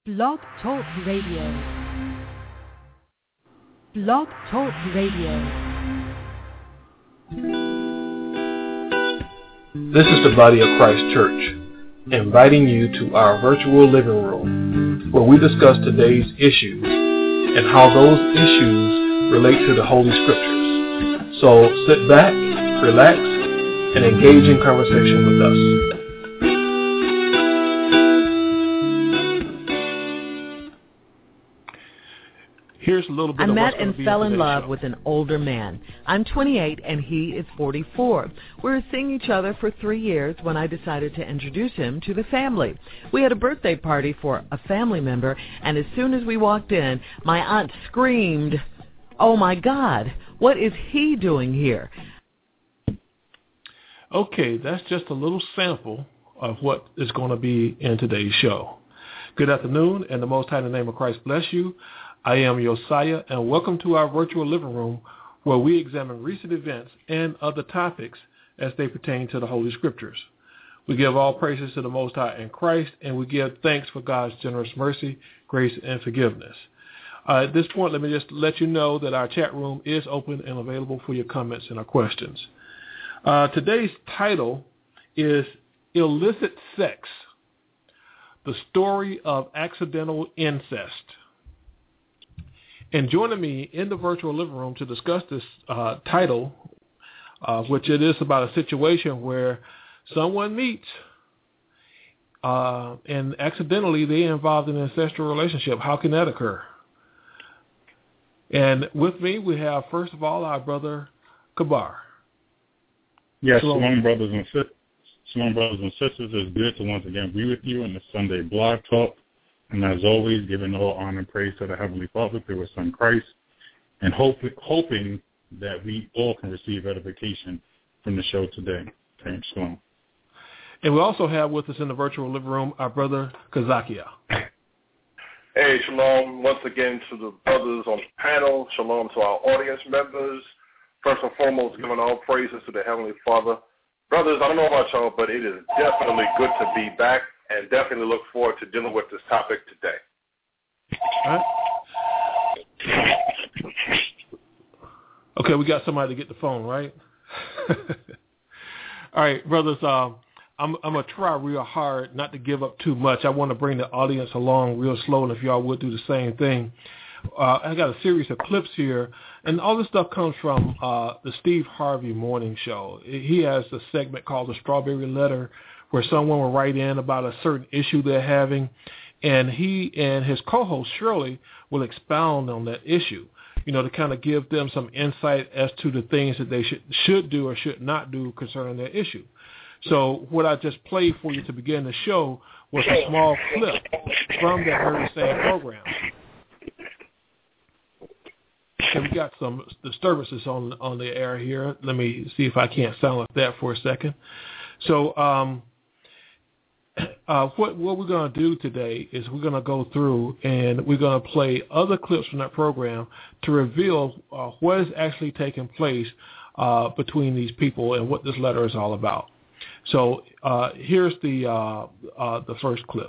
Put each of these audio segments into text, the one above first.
Blog Talk Radio. Blog Talk Radio. This is the Body of Christ Church, inviting you to our virtual living room, where we discuss today's issues and how those issues relate to the Holy Scriptures. So sit back, relax, and engage in conversation with us. Here's a little bit I of met what's going and to be fell in today's love show. with an older man. I'm 28 and he is 44. We were seeing each other for 3 years when I decided to introduce him to the family. We had a birthday party for a family member, and as soon as we walked in, my aunt screamed, "Oh my God, what is he doing here?" Okay, that's just a little sample of what is going to be in today's show. Good afternoon, and the Most High in the name of Christ bless you. I am Josiah, and welcome to our virtual living room where we examine recent events and other topics as they pertain to the Holy Scriptures. We give all praises to the Most High in Christ, and we give thanks for God's generous mercy, grace, and forgiveness. At this point, let me just let you know that our chat room is open and available for your comments and our questions. Today's title is Illicit Sex, the Story of Accidental Incest. And joining me in the virtual living room to discuss this title, which it is about a situation where someone meets and accidentally they're involved in an incestual relationship. How can that occur? And with me, we have, first of all, our brother Kabar. Yes, shalom, brothers and sisters. Shalom, brothers and sisters. It's good to once again be with you in the Sunday Blog Talk. And as always, giving all honor and praise to the Heavenly Father through His Son Christ, and hoping that we all can receive edification from the show today. Thanks, shalom. And we also have with us in the virtual living room our brother Kazakia. Hey, shalom once again to the brothers on the panel. Shalom to our audience members. First and foremost, giving all praises to the Heavenly Father. Brothers, I don't know about y'all, but it is definitely good to be back, and definitely look forward to dealing with this topic today. All right. Okay, we got somebody to get the phone, right? All right, brothers, I'm going to try real hard not to give up too much. I want to bring the audience along real slow, and if y'all would do the same thing. I got a series of clips here, and all this stuff comes from the Steve Harvey Morning Show. He has a segment called The Strawberry Letter, where someone will write in about a certain issue they're having, and he and his co-host Shirley will expound on that issue, to kind of give them some insight as to the things that they should do or should not do concerning their issue. So what I just played for you to begin the show was a small clip from that very same program. And we got some disturbances on the air here. Let me see if I can't silence that for a second. So what we're going to do today is we're going to go through and we're going to play other clips from that program to reveal what is actually taking place between these people and what this letter is all about. So here's the first clip.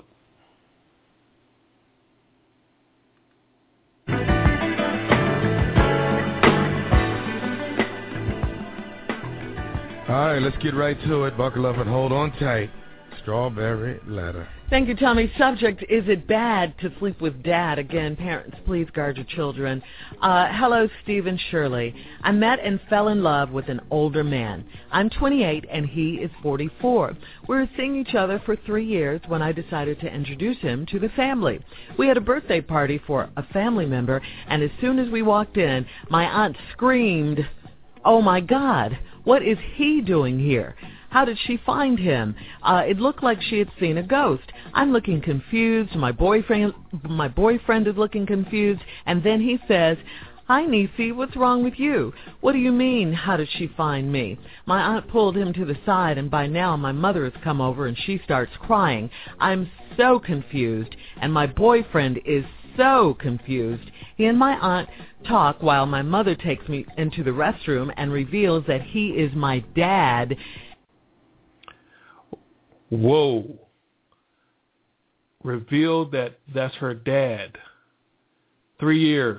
All right, let's get right to it. Buckle up and hold on tight. Strawberry Letter. Thank you, Tommy. Subject, is it bad to sleep with dad? Again, parents, please guard your children. Hello, Steve and Shirley. I met and fell in love with an older man. I'm 28 and he is 44. We were seeing each other for 3 years when I decided to introduce him to the family. We had a birthday party for a family member, and as soon as we walked in, my aunt screamed, "Oh my God, what is he doing here? How did she find him?" It looked like she had seen a ghost. I'm looking confused. My boyfriend is looking confused. And then he says, "Hi, Niecy, what's wrong with you?" "What do you mean, how did she find me?" My aunt pulled him to the side, and by now my mother has come over and she starts crying. I'm so confused, and my boyfriend is so confused. He and my aunt talk while my mother takes me into the restroom and reveals that he is my dad. Whoa. revealed that that's her dad. 3 years.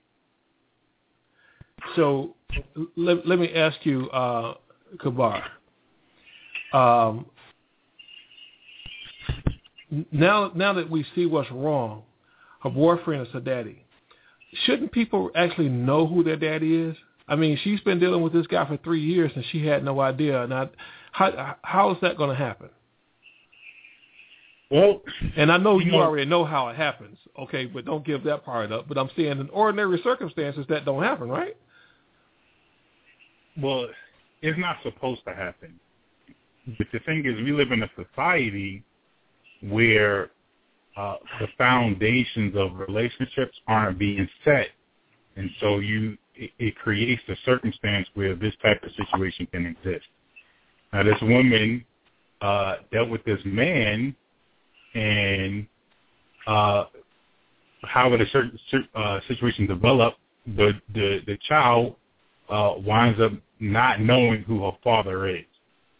So let me ask you, Kabar. Now that we see what's wrong, her boyfriend is her daddy. Shouldn't people actually know who their daddy is? I mean, she's been dealing with this guy for 3 years and she had no idea. Now, how is that going to happen? Well, and I know you already know how it happens, okay, but don't give that part up. But I'm saying in ordinary circumstances that don't happen, right? Well, it's not supposed to happen. But the thing is, we live in a society where the foundations of relationships aren't being set. And so it creates a circumstance where this type of situation can exist. Now, this woman dealt with this man, and how the certain situation developed, the child winds up not knowing who her father is.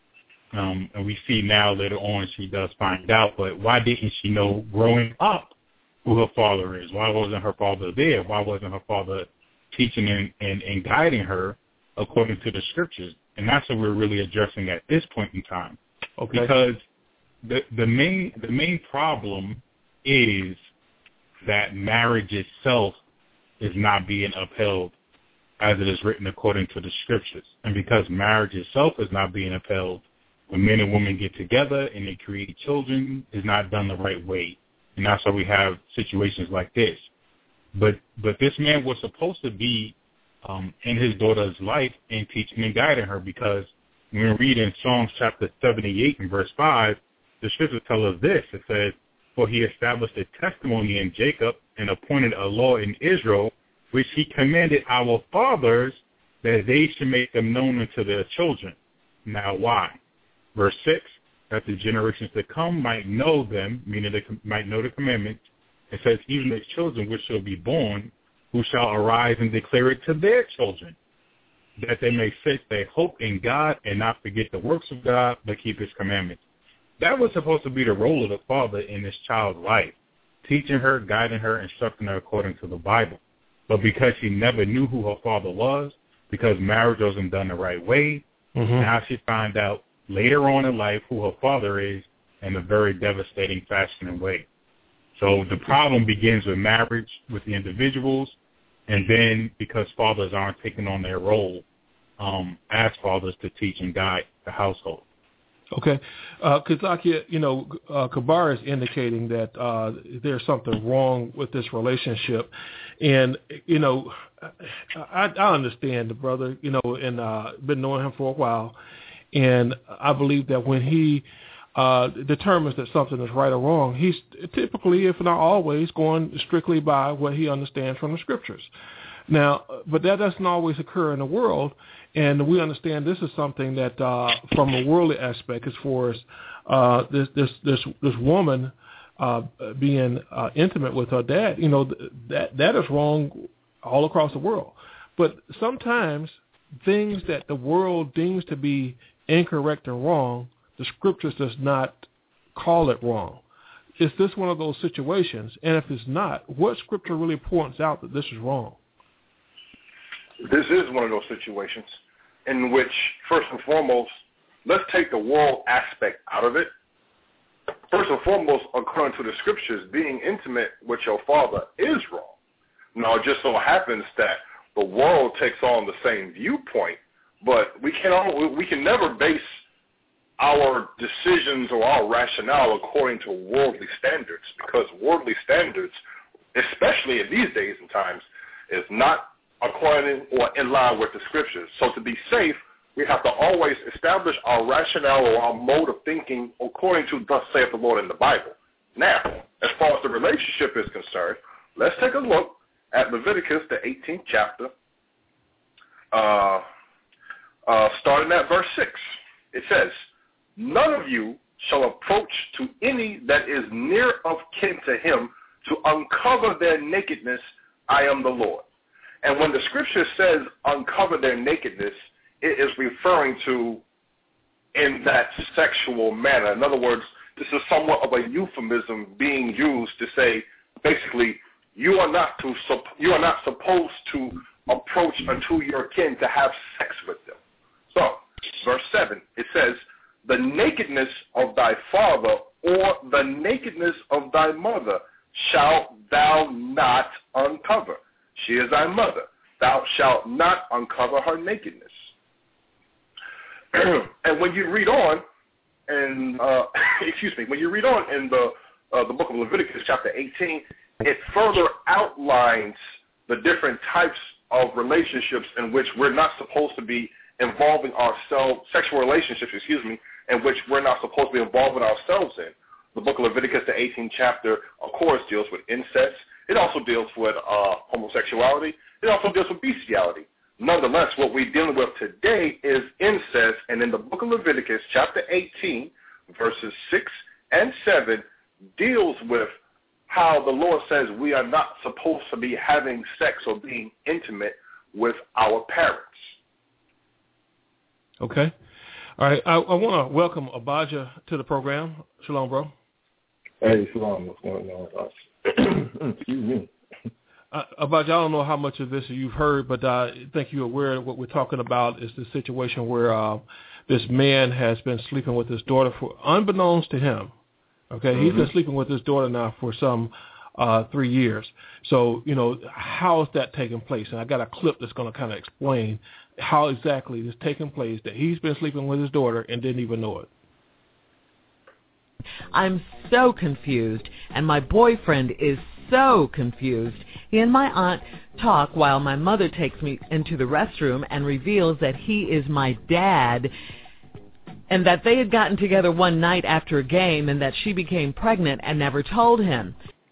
And we see now later on she does find out, but why didn't she know growing up who her father is? Why wasn't her father there? Why wasn't her father teaching and guiding her according to the scriptures? And that's what we're really addressing at this point in time. Okay. Because the main problem is that marriage itself is not being upheld as it is written according to the scriptures. And because marriage itself is not being upheld, when men and women get together and they create children, it's not done the right way. And that's why we have situations like this. But this man was supposed to be in his daughter's life and teaching and guiding her, because when we read in Psalms chapter 78 and verse 5, the scriptures tell us this. It says, "For he established a testimony in Jacob and appointed a law in Israel, which he commanded our fathers that they should make them known unto their children." Now why? Verse 6, that the generations that come might know them, meaning they might know the commandments. It says, even the children which shall be born, who shall arise and declare it to their children, that they may set their hope in God and not forget the works of God, but keep his commandments. That was supposed to be the role of the father in this child's life, teaching her, guiding her, instructing her according to the Bible. But because she never knew who her father was, because marriage wasn't done the right way, now she found out later on in life who her father is in a very devastating fashion and way. So the problem begins with marriage, with the individuals, and then because fathers aren't taking on their role as fathers to teach and guide the household. Okay. Kazakia, Kabar is indicating that there's something wrong with this relationship. And, I understand the brother, and been knowing him for a while. And I believe that when he determines that something is right or wrong, he's typically, if not always, going strictly by what he understands from the scriptures. Now, but that doesn't always occur in the world, and we understand this is something that, from a worldly aspect, as far as this woman being intimate with her dad, that is wrong all across the world. But sometimes things that the world deems to be incorrect and wrong, the scriptures does not call it wrong. Is this one of those situations? And if it's not, what scripture really points out that this is wrong? This is one of those situations in which, first and foremost, let's take the world aspect out of it. First and foremost, according to the scriptures, being intimate with your father is wrong. Now, it just so happens that the world takes on the same viewpoint, but we can never base our decisions or our rationale according to worldly standards, because worldly standards, especially in these days and times, is not according or in line with the scriptures. So to be safe, we have to always establish our rationale or our mode of thinking according to thus saith the Lord in the Bible. Now, as far as the relationship is concerned, let's take a look at Leviticus, the 18th chapter, starting at verse 6. It says, "None of you shall approach to any that is near of kin to him to uncover their nakedness. I am the Lord." And when the scripture says uncover their nakedness, it is referring to in that sexual manner. In other words, this is somewhat of a euphemism being used to say, basically, you are not supposed to approach unto your kin to have sex with them. So, verse 7, it says, the nakedness of thy father or the nakedness of thy mother shalt thou not uncover. She is thy mother. Thou shalt not uncover her nakedness. And when you read on, and when you read on in the book of Leviticus, chapter 18, it further outlines the different types of relationships in which we're not supposed to be involving ourselves, sexual relationships, in which we're not supposed to be involving ourselves in. The book of Leviticus, the 18th chapter, of course, deals with incest. It also deals with homosexuality. It also deals with bestiality. Nonetheless, what we're dealing with today is incest, and in the book of Leviticus, chapter 18, verses 6 and 7, deals with how the Lord says we are not supposed to be having sex or being intimate with our parents. Okay. All right. I want to welcome Abijah to the program. Shalom, bro. Hey, shalom. What's going on? Excuse me. Abijah, I don't know how much of this you've heard, but I think you're aware of what we're talking about is the situation where this man has been sleeping with his daughter for, unbeknownst to him. Okay, He's been sleeping with his daughter now for some 3 years. So, how is that taking place? And I got a clip that's going to kind of explain how exactly this taking place, that he's been sleeping with his daughter and didn't even know it. I'm so confused, and my boyfriend is so confused. He and my aunt talk while my mother takes me into the restroom and reveals that he is my dad, and that they had gotten together one night after a game and that she became pregnant and never told him.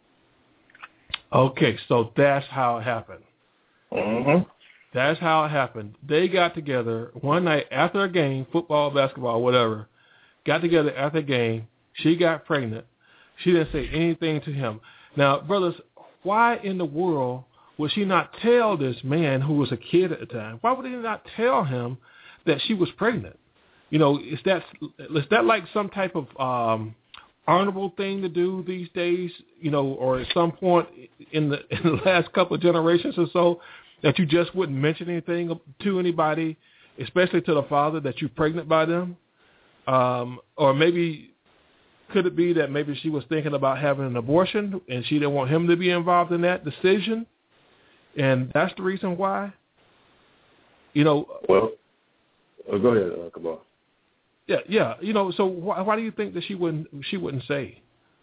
Okay, so that's how it happened. Mm-hmm. That's how it happened. They got together one night after a game, football, basketball, whatever, got together after a game. She got pregnant. She didn't say anything to him. Now, brothers, why in the world would she not tell this man who was a kid at the time? Why would he not tell him that she was pregnant? Is that like some type of honorable thing to do these days? Or at some point in the last couple of generations or so, that you just wouldn't mention anything to anybody, especially to the father, that you're pregnant by them? Or maybe could it be that maybe she was thinking about having an abortion and she didn't want him to be involved in that decision, and that's the reason why? Well, go ahead, Kabal. Yeah. So why do you think that she wouldn't say?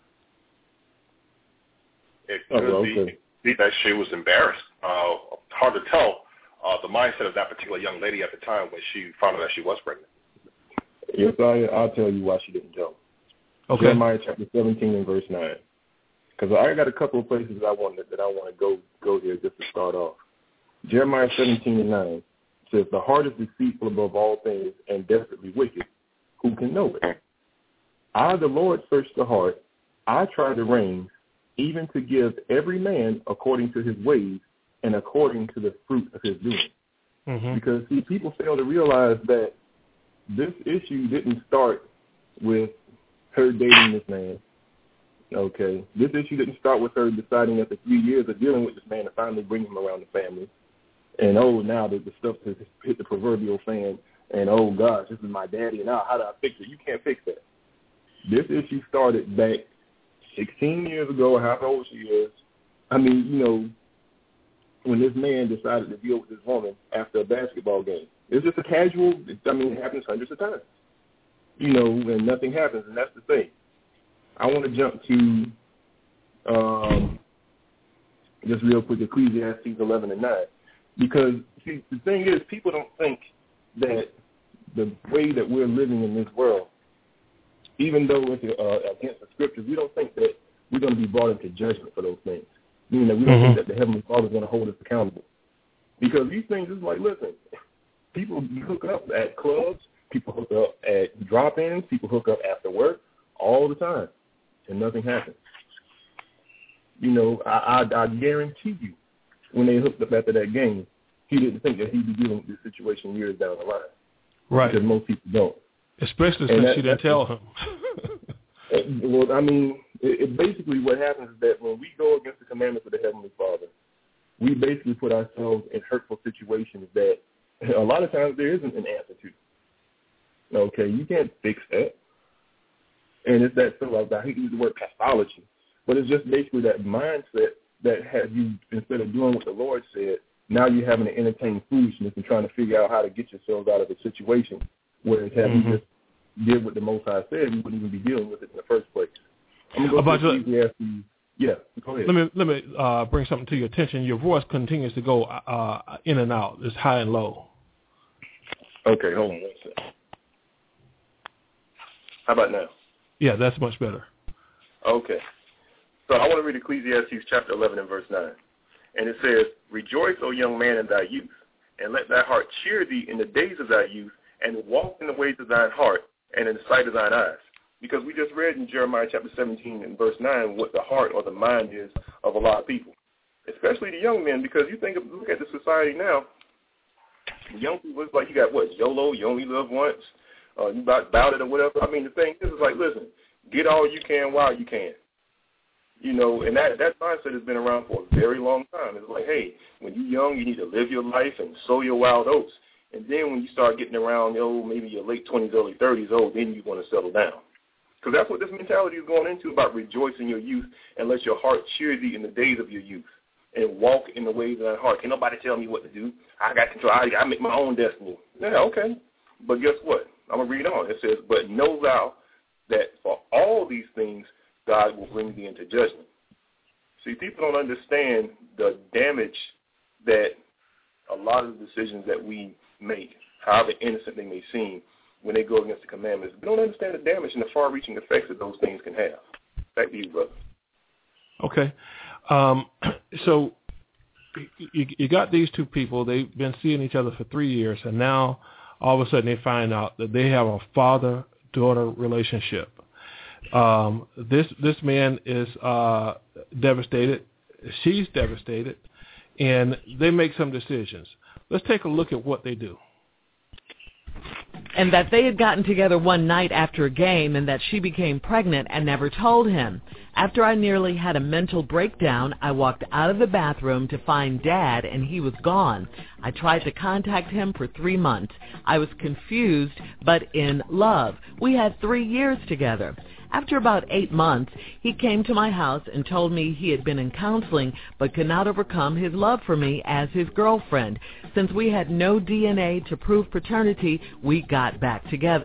It could be that she was embarrassed. Hard to tell the mindset of that particular young lady at the time when she found out that she was pregnant. Yes, I'll tell you why she didn't tell. Okay. Jeremiah chapter 17 and verse 9. Because I got a couple of places that I want to go here just to start off. Jeremiah 17 and 9 says, the heart is deceitful above all things and desperately wicked. Who can know it? I, the Lord, search the heart. I try the reins, even to give every man according to his ways and according to the fruit of his doing. Mm-hmm. Because, see, people fail to realize that this issue didn't start with her dating this man. Okay. This issue didn't start with her deciding after 3 years of dealing with this man to finally bring him around the family. And, now the stuff has hit the proverbial fan. And, oh, gosh, this is my daddy. And now how do I fix it? You can't fix that. This issue started back 16 years ago, however old she is. I mean, when this man decided to deal with this woman after a basketball game. It's just a casual, it happens hundreds of times. And nothing happens, and that's the thing. I want to jump to just real quick, Ecclesiastes 11 and 9. Because, see, the thing is, people don't think that the way that we're living in this world, even though it's against the scriptures, we don't think that we're going to be brought into judgment for those things. Meaning that we don't think that the Heavenly Father is going to hold us accountable. Because these things is like, listen, people hook up at clubs, people hook up at drop-ins, people hook up after work all the time, and nothing happens. I guarantee you, when they hooked up after that game, he didn't think that he'd be dealing with this situation years down the line. Right. Because most people don't. Especially since she didn't tell him. Well, I mean, it basically what happens is that when we go against the commandments of the Heavenly Father, we basically put ourselves in hurtful situations that a lot of times there isn't an answer to. Okay, you can't fix that. And it's that sort of, I hate to use the word pathology, but it's just basically that mindset that has you, instead of doing what the Lord said, now you're having to entertain foolishness and trying to figure out how to get yourselves out of a situation. Whereas had you just did what the Most High said, you wouldn't even be dealing with it in the first place. I'm going to go to Ecclesiastes. Yeah, go ahead. Let me bring something to your attention. Your voice continues to go in and out. It's high and low. Okay, hold on one second. How about now? Yeah, that's much better. Okay. So I want to read Ecclesiastes chapter 11 and verse 9. And it says, "Rejoice, O young man, in thy youth, and let thy heart cheer thee in the days of thy youth, and walk in the ways of thine heart, and in the sight of thine eyes." Because we just read in Jeremiah chapter 17 and verse 9 what the heart or the mind is of a lot of people, especially the young men, because look at the society now. Young people, it's like you got what, YOLO, you only live once, you about it or whatever. I mean, the thing is like, listen, get all you can while you can. You know, and that mindset has been around for a very long time. It's like, hey, when you're young, you need to live your life and sow your wild oats. And then when you start getting around, maybe your late 20s, early 30s, then you want to settle down. Because that's what this mentality is going into, about rejoicing your youth and let your heart cheer thee in the days of your youth and walk in the ways of thy heart. Can't nobody tell me what to do. I got control. I make my own destiny. Yeah, okay. But guess what? I'm going to read on. It says, "But know thou that for all these things God will bring thee into judgment." See, people don't understand the damage that a lot of the decisions that we make, however innocent they may seem, when they go against the commandments, they don't understand the damage and the far-reaching effects that those things can have. Back to you, brother. Okay. So you got these two people. They've been seeing each other for 3 years, and now all of a sudden they find out that they have a father-daughter relationship. This man is devastated. She's devastated, and they make some decisions. Let's take a look at what they do. And that they had gotten together one night after a game, and that she became pregnant and never told him. After I nearly had a mental breakdown, I walked out of the bathroom to find Dad, and he was gone. I tried to contact him for 3 months. I was confused, but in love. We had 3 years together. After about 8 months, he came to my house and told me he had been in counseling but could not overcome his love for me as his girlfriend. Since we had no DNA to prove paternity, we got back together.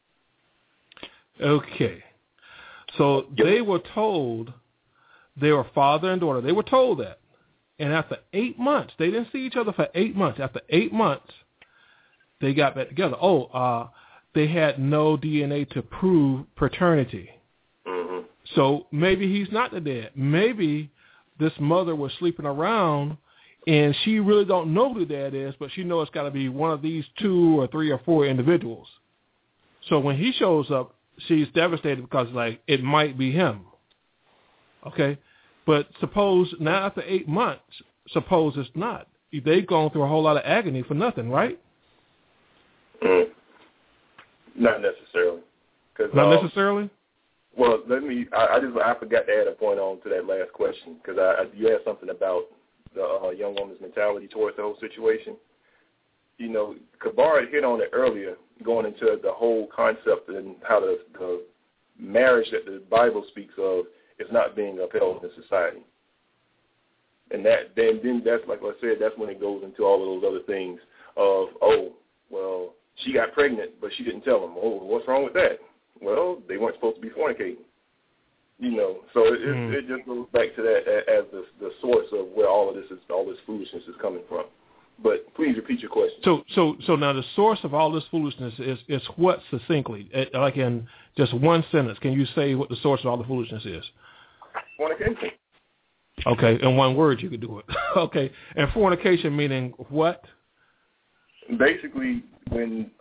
Okay. So they were told they were father and daughter. They were told that. And after 8 months, they didn't see each other for 8 months. After 8 months, they got back together. They had no DNA to prove paternity. Mm-hmm. So maybe he's not the dad. Maybe this mother was sleeping around, and she really don't know who the dad is, but she knows it's got to be one of these 2 or 3 or 4 individuals. So when he shows up, she's devastated because, like, it might be him. Okay? But suppose now after 8 months, suppose it's not. They've gone through a whole lot of agony for nothing, right? Mm. Not necessarily. Not necessarily? Well, I forgot to add a point on to that last question, because you asked something about the young woman's mentality towards the whole situation. You know, Kabar had hit on it earlier, going into the whole concept and how the marriage that the Bible speaks of is not being upheld in society. And then that's, like I said, that's when it goes into all of those other things of, well, she got pregnant, but she didn't tell him. What's wrong with that? Well, they weren't supposed to be fornicating. You know, so it just goes back to that as the source of where all this foolishness is coming from. But please repeat your question. So now the source of all this foolishness is what succinctly, like in just one sentence, can you say what the source of all the foolishness is? Fornication. Okay, in one word you could do it. Okay, and fornication meaning what? Basically, when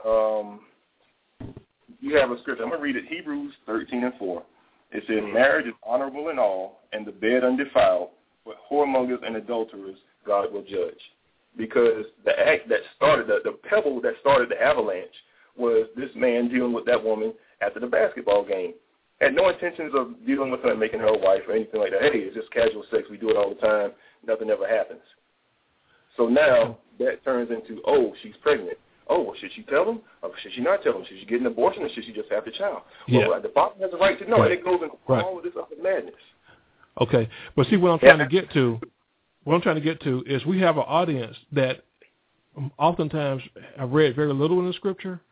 you have a scripture, I'm going to read it, Hebrews 13:4. It says, "Marriage is honorable in all, and the bed undefiled, but whoremongers and adulterers God will judge." Because the act that started, the pebble that started the avalanche was this man dealing with that woman after the basketball game. had no intentions of dealing with her and making her a wife or anything like that. Hey, it's just casual sex. We do it all the time. Nothing ever happens. So now that turns into, oh, she's pregnant. Oh, well, should she tell him? Or should she not tell him? Should she get an abortion or should she just have the child? Yeah. Well, the father has a right to know, and it goes into all of this other madness. Okay, but see what I'm trying to get to. What I'm trying to get to is we have an audience that oftentimes have read very little in the scripture,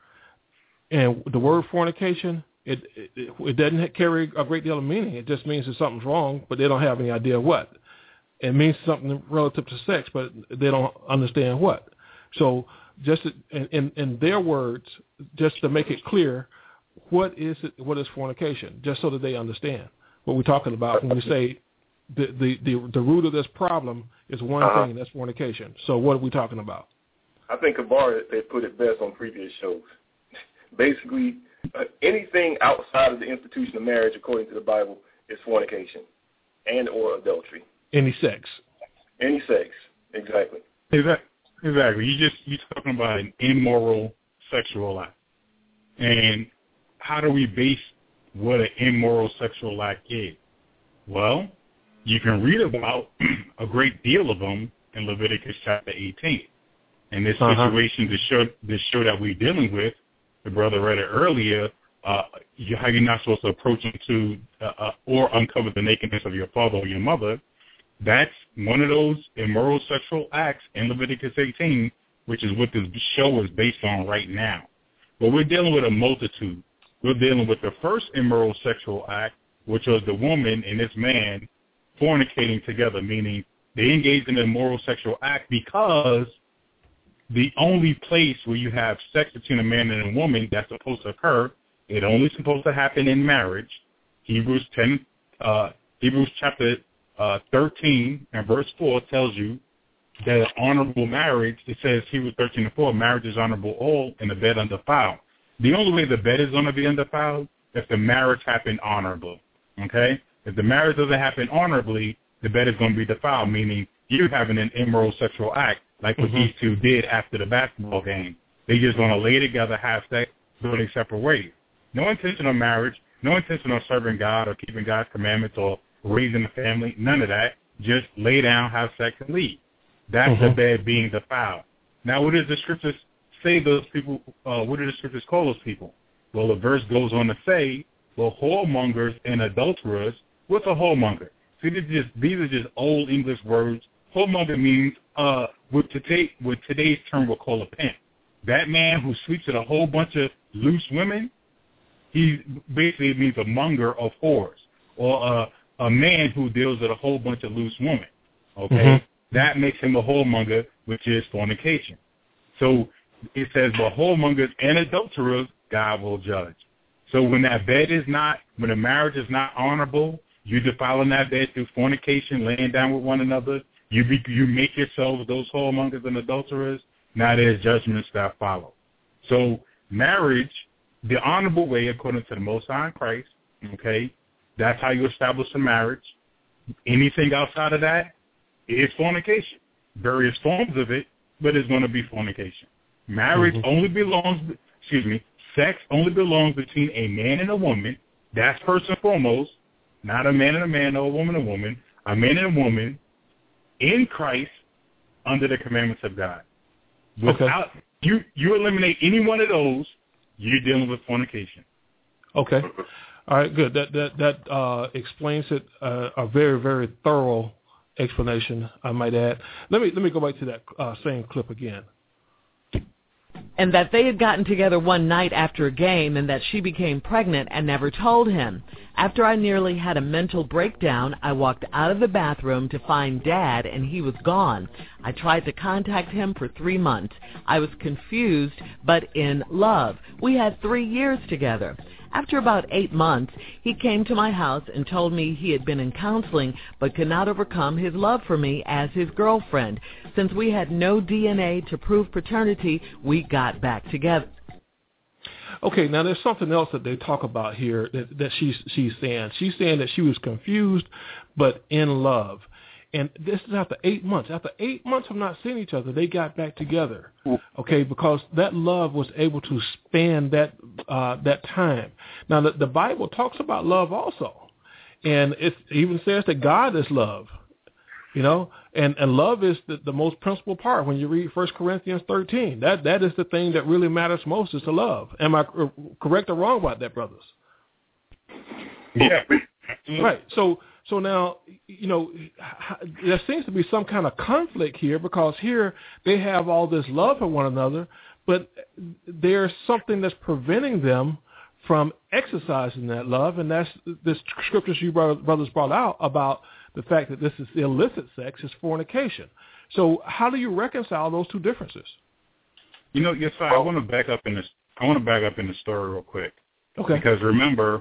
and the word fornication, it doesn't carry a great deal of meaning. It just means that something's wrong, but they don't have any idea what. It means something relative to sex, but they don't understand what. So just in their words, just to make it clear, what is fornication, just so that they understand what we're talking about when we say the root of this problem is one thing, that's fornication. So what are we talking about? I think Kabar had put it best on previous shows. Basically, anything outside of the institution of marriage, according to the Bible, is fornication and or adultery. Any sex. Any sex, exactly. Exactly. You're talking about an immoral sexual act. And how do we base what an immoral sexual act is? Well, you can read about a great deal of them in Leviticus chapter 18. And this situation, the show that we're dealing with, the brother read it earlier, how you're not supposed to approach them to or uncover the nakedness of your father or your mother. That's one of those immoral sexual acts in Leviticus 18, which is what this show is based on right now. But we're dealing with a multitude. We're dealing with the first immoral sexual act, which was the woman and this man fornicating together, meaning they engaged in an immoral sexual act because the only place where you have sex between a man and a woman that's supposed to occur, it only supposed to happen in marriage. Hebrews chapter 13 and verse 4 tells you that honorable marriage, it says Hebrews 13:4, marriage is honorable all and the bed undefiled. The only way the bed is going to be undefiled if the marriage happened honorably, okay? If the marriage doesn't happen honorably, the bed is going to be defiled, meaning you're having an immoral sexual act like what these two did after the basketball game. They just going to lay together, have sex, go their separate ways. No intention of marriage, no intention of serving God or keeping God's commandments or raising a family, none of that. Just lay down, have sex, and leave. That's the bed being defiled. Now, what does the scriptures say those people, what do the scriptures call those people? Well, the verse goes on to say, well, whoremongers and adulterers. What's a whoremonger? See, these are just old English words. Whoremonger means, what today's term we'll call a pimp. That man who sleeps with a whole bunch of loose women, he basically means a monger of whores, or a man who deals with a whole bunch of loose women. Okay? That makes him a whoremonger, which is fornication. So it says, but whoremongers and adulterers, God will judge. So when that bed is not, when the marriage is not honorable, you defiling that bed through fornication, laying down with one another, you make yourselves those whoremongers and adulterers, now there's judgments that follow. So marriage, the honorable way, according to the Most High in Christ, okay, that's how you establish a marriage. Anything outside of that is fornication. Various forms of it, but it's going to be fornication. Marriage only belongs, sex only belongs between a man and a woman. That's first and foremost, not a man and a man or a woman and a woman. A man and a woman in Christ under the commandments of God. Without you eliminate any one of those, you're dealing with fornication. Okay. All right, good. That explains it. A very, very thorough explanation, I might add. Let me go back to that same clip again. And that they had gotten together one night after a game and that she became pregnant and never told him. After I nearly had a mental breakdown, I walked out of the bathroom to find Dad, and he was gone. I tried to contact him for 3 months. I was confused, but in love. We had 3 years together. After about 8 months, he came to my house and told me he had been in counseling but could not overcome his love for me as his girlfriend. Since we had no DNA to prove paternity, we got back together. Okay, now there's something else that they talk about here that she's saying. She's saying that she was confused but in love. And this is after 8 months. After 8 months of not seeing each other, they got back together, okay, because that love was able to span that time. Now, the Bible talks about love also, and it even says that God is love, you know, and love is the most principal part. When you read 1 Corinthians 13, that is the thing that really matters most, is to love. Am I correct or wrong about that, brothers? Yeah. Right. So now, you know, there seems to be some kind of conflict here, because here they have all this love for one another, but there's something that's preventing them from exercising that love, and that's this scriptures you brothers brought out about the fact that this is illicit sex, is fornication. So how do you reconcile those two differences? You know, yes, I want to back up in this. I want to back up in the story real quick. Okay. Because remember,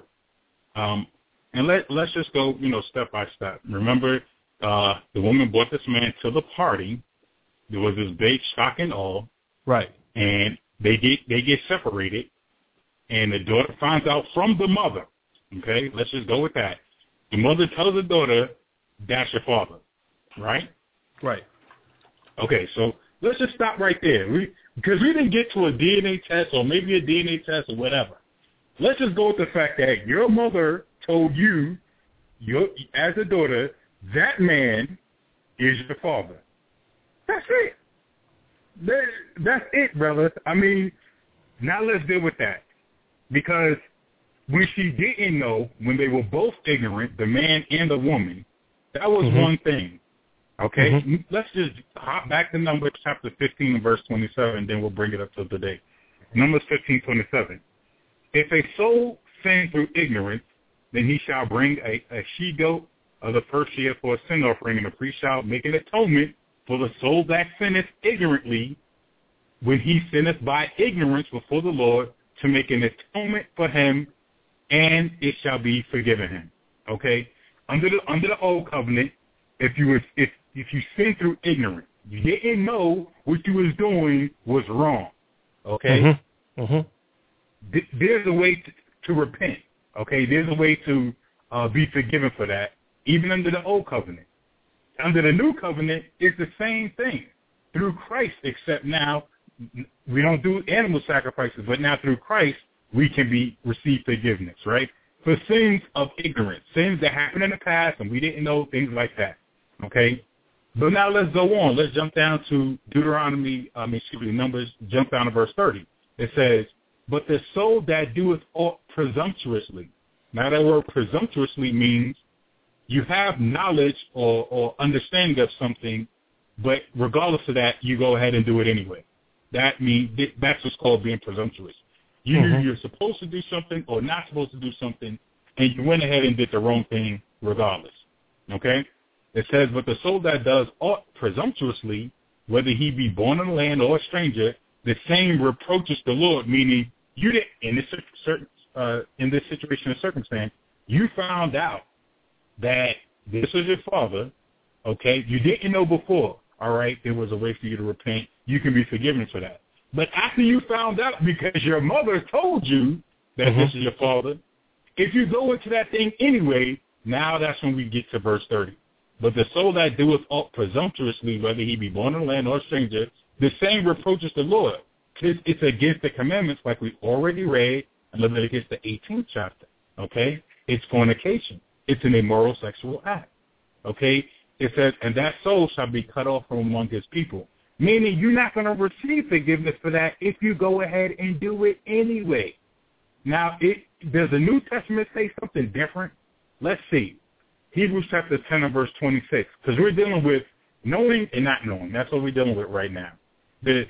and let's just go, you know, step by step. Remember, the woman brought this man to the party. There was this big shock and awe. Right. And they get separated, and the daughter finds out from the mother. Okay, let's just go with that. The mother tells the daughter, "That's your father," right? Right. Okay, so let's just stop right there. Because we didn't get to a DNA test, or maybe a DNA test or whatever. Let's just go with the fact that your mother told you, as a daughter, that man is your father. That's it. That's it, brother. I mean, now let's deal with that. Because when she didn't know, when they were both ignorant, the man and the woman, that was one thing. Okay? Let's just hop back to Numbers chapter 15 and verse 27, then we'll bring it up to today. Numbers 15:27. If a soul sin through ignorance, then he shall bring a she-goat of the first year for a sin offering, and the priest shall make an atonement for the soul that sinneth ignorantly, when he sinneth by ignorance before the Lord, to make an atonement for him, and it shall be forgiven him. Okay? Under the old covenant, if you sin through ignorance, you didn't know what you was doing was wrong. Okay? There's a way to repent. Okay? There's a way to be forgiven for that, even under the old covenant. Under the new covenant, it's the same thing through Christ, except now we don't do animal sacrifices, but now through Christ we can receive forgiveness, right? For sins of ignorance, sins that happened in the past and we didn't know, things like that. Okay? But now let's go on. Let's jump down to Numbers, jump down to verse 30. It says, "But the soul that doeth aught presumptuously." Now that word presumptuously means you have knowledge or understanding of something, but regardless of that, you go ahead and do it anyway. That means that's what's called being presumptuous. You knew you're supposed to do something or not supposed to do something, and you went ahead and did the wrong thing regardless. Okay? It says, "But the soul that does aught presumptuously, whether he be born in the land or a stranger, the same reproaches the Lord," meaning you did in this situation or circumstance, you found out that this was your father. Okay, you didn't know before. All right, there was a way for you to repent. You can be forgiven for that. But after you found out, because your mother told you that this is your father, if you go into that thing anyway, now that's when we get to verse 30. "But the soul that doeth aught presumptuously, whether he be born in the land or a stranger, the same reproaches the Lord." It's against the commandments, like we already read in Leviticus the 18th chapter. Okay? It's fornication. It's an immoral sexual act. Okay? It says, "And that soul shall be cut off from among his people." Meaning you're not going to receive forgiveness for that if you go ahead and do it anyway. Now, does the New Testament say something different? Let's see. Hebrews chapter 10 and verse 26. Because we're dealing with knowing and not knowing. That's what we're dealing with right now. The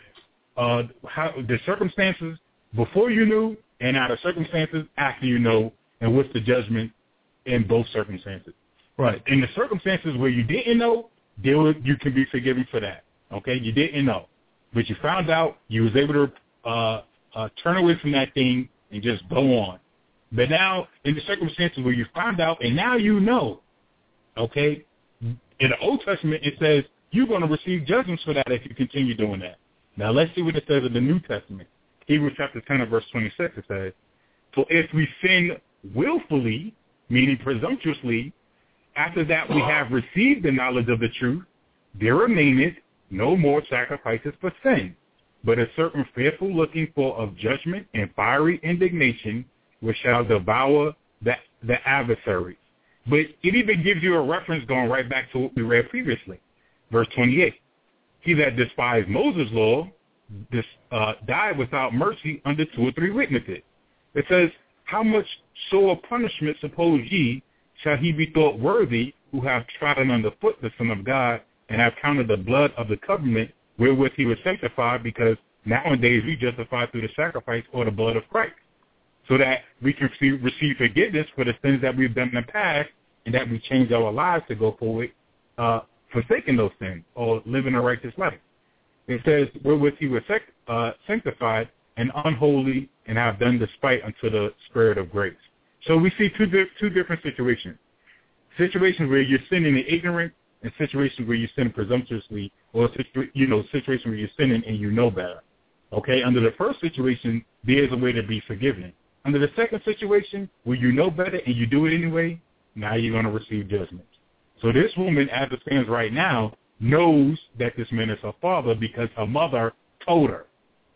circumstances before you knew and now the circumstances after you know, and what's the judgment in both circumstances. Right. In the circumstances where you didn't know, you can be forgiven for that. Okay, you didn't know, but you found out, you was able to turn away from that thing and just go on. But now, in the circumstances where you found out and now you know, okay, in the Old Testament it says you're going to receive judgments for that if you continue doing that. Now let's see what it says in the New Testament. Hebrews chapter 10 and verse 26, it says, "For if we sin willfully," meaning presumptuously, after that we have received the knowledge of the truth, there remaineth no more sacrifices for sin, but a certain fearful looking for of judgment and fiery indignation, which shall devour the adversaries. But it even gives you a reference going right back to what we read previously. Verse 28. He that despised Moses' law died without mercy under 2 or 3 witnesses. It says, how much sore punishment suppose ye shall he be thought worthy who have trodden underfoot the Son of God and have counted the blood of the covenant wherewith he was sanctified, because nowadays we justify through the sacrifice or the blood of Christ, so that we can receive forgiveness for the sins that we've done in the past and that we change our lives to go forward, forsaking those sins or living a righteous life. It says, wherewith he was sanctified and unholy and have done despite unto the Spirit of grace. So we see two different situations. Situations where you're sinning in ignorance and situations where you're sinning presumptuously, or situations where you're sinning and you know better. Okay, under the first situation, there's a way to be forgiven. Under the second situation, where you know better and you do it anyway, now you're going to receive judgment. So this woman, as it stands right now, knows that this man is her father because her mother told her.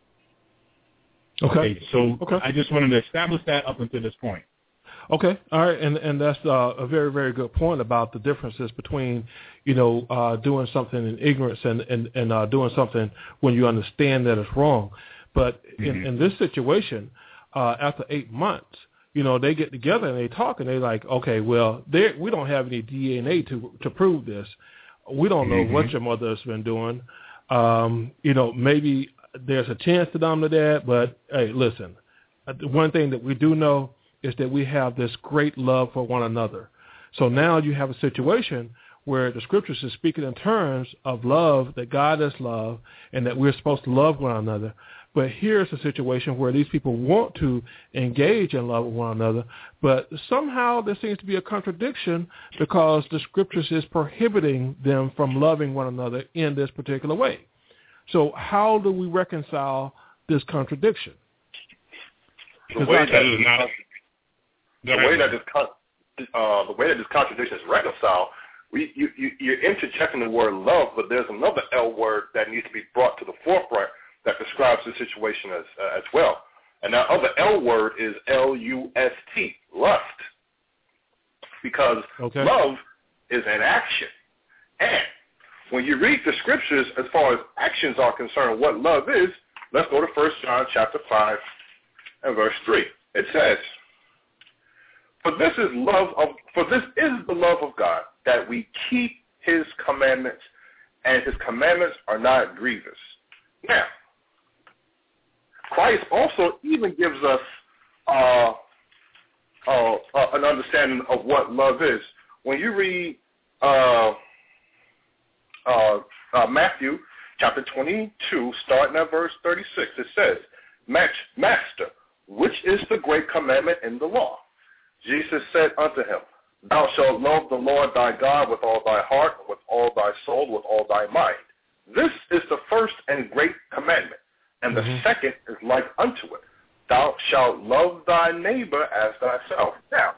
Okay. I just wanted to establish that up until this point. Okay, all right, and that's a very, very good point about the differences between, doing something in ignorance and doing something when you understand that it's wrong. But in this situation, after 8 months, they get together and they talk and they're like, okay, well, we don't have any DNA to prove this. We don't know what your mother has been doing. Maybe there's a chance to them to that, but hey, listen, one thing that we do know is that we have this great love for one another. So now you have a situation where the scriptures is speaking in terms of love, that God is love, and that we're supposed to love one another. But here's a situation where these people want to engage in love with one another, but somehow there seems to be a contradiction because the scriptures is prohibiting them from loving one another in this particular way. So how do we reconcile this contradiction? The way that this contradiction is reconciled, you're interchecking the word love, but there's another L word that needs to be brought to the forefront that describes the situation as well. And that other L word is L-U-S-T, lust. Because love is an action. And when you read the scriptures as far as actions are concerned, what love is, let's go to 1 John chapter 5 and verse 3. It says, For this is the love of God, that we keep his commandments, and his commandments are not grievous. Now, Christ also even gives us an understanding of what love is. When you read Matthew chapter 22, starting at verse 36, it says, Master, which is the great commandment in the law? Jesus said unto him, Thou shalt love the Lord thy God with all thy heart, with all thy soul, with all thy mind. This is the first and great commandment, and the second is like unto it. Thou shalt love thy neighbor as thyself. Now,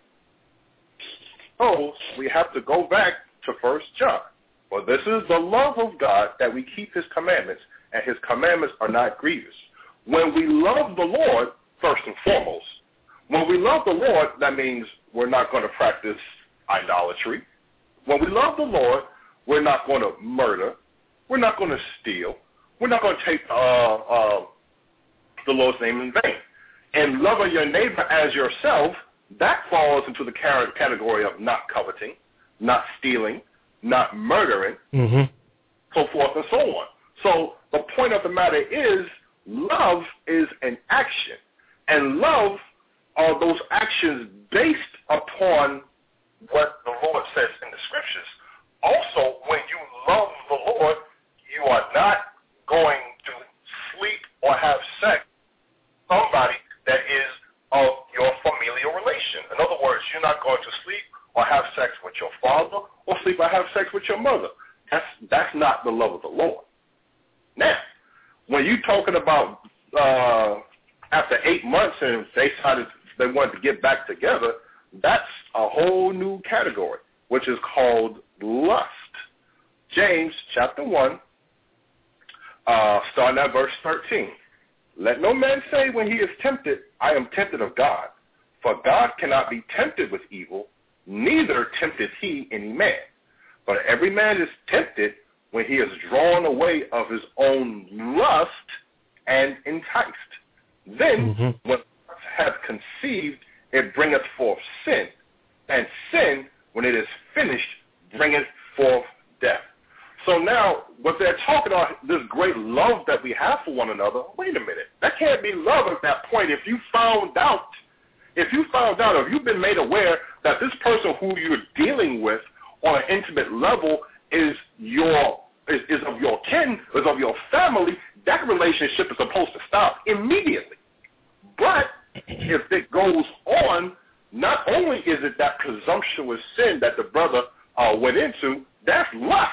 so we have to go back to 1 John. For this is the love of God, that we keep his commandments, and his commandments are not grievous. When we love the Lord, first and foremost, when we love the Lord, that means we're not going to practice idolatry. When we love the Lord, we're not going to murder. We're not going to steal. We're not going to take the Lord's name in vain. And loving your neighbor as yourself, that falls into the category of not coveting, not stealing, not murdering, so forth and so on. So the point of the matter is, love is an action. And love are those actions based upon what the Lord says in the scriptures. Also, when you love the Lord, you are not going to sleep or have sex with somebody that is of your familial relation. In other words, you're not going to sleep or have sex with your father or sleep or have sex with your mother. That's not the love of the Lord. Now, when you're talking about after 8 months and they decided they wanted to get back together, that's a whole new category. which is called lust. James chapter 1, starting at verse 13. Let no man say when he is tempted, I am tempted of God. For God cannot be tempted with evil, neither tempteth he any man. But every man is tempted when he is drawn away of his own lust and enticed. Then, when lust hath conceived, it bringeth forth sin. And sin, when it is finished, bringeth forth death. So now, what they're talking about, this great love that we have for one another, wait a minute. That can't be love at that point. If you found out, if you've been made aware that this person who you're dealing with on an intimate level is of your kin, is of your family, that relationship is supposed to stop immediately. But if it goes on, not only is it that presumptuous sin that the brother went into, that's lust.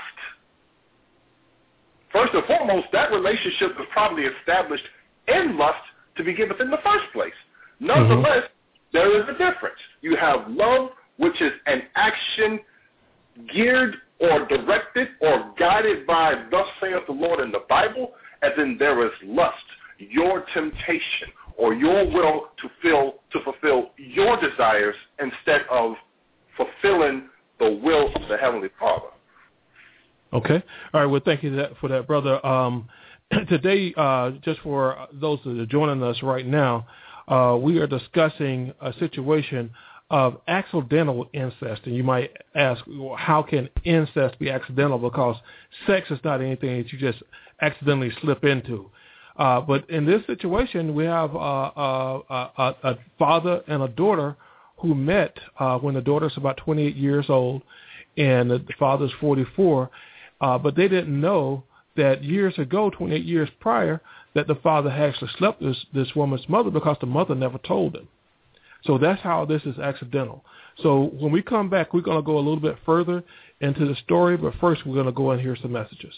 First and foremost, that relationship was probably established in lust to begin with in the first place. Nonetheless, there is a difference. You have love, which is an action geared or directed or guided by thus saith the Lord in the Bible, and then there is lust, your temptation or your will to fulfill your desires instead of fulfilling the will of the Heavenly Father. Okay. All right. Well, thank you for that, brother. Today, just for those that are joining us right now, we are discussing a situation of accidental incest. And you might ask, well, how can incest be accidental? Because sex is not anything that you just accidentally slip into. But in this situation, we have a father and a daughter who met when the daughter's about 28 years old and the father's 44. But they didn't know that years ago, 28 years prior, that the father actually slept with this woman's mother because the mother never told him. So that's how this is accidental. So when we come back, we're going to go a little bit further into the story, but first we're going to go and hear some messages.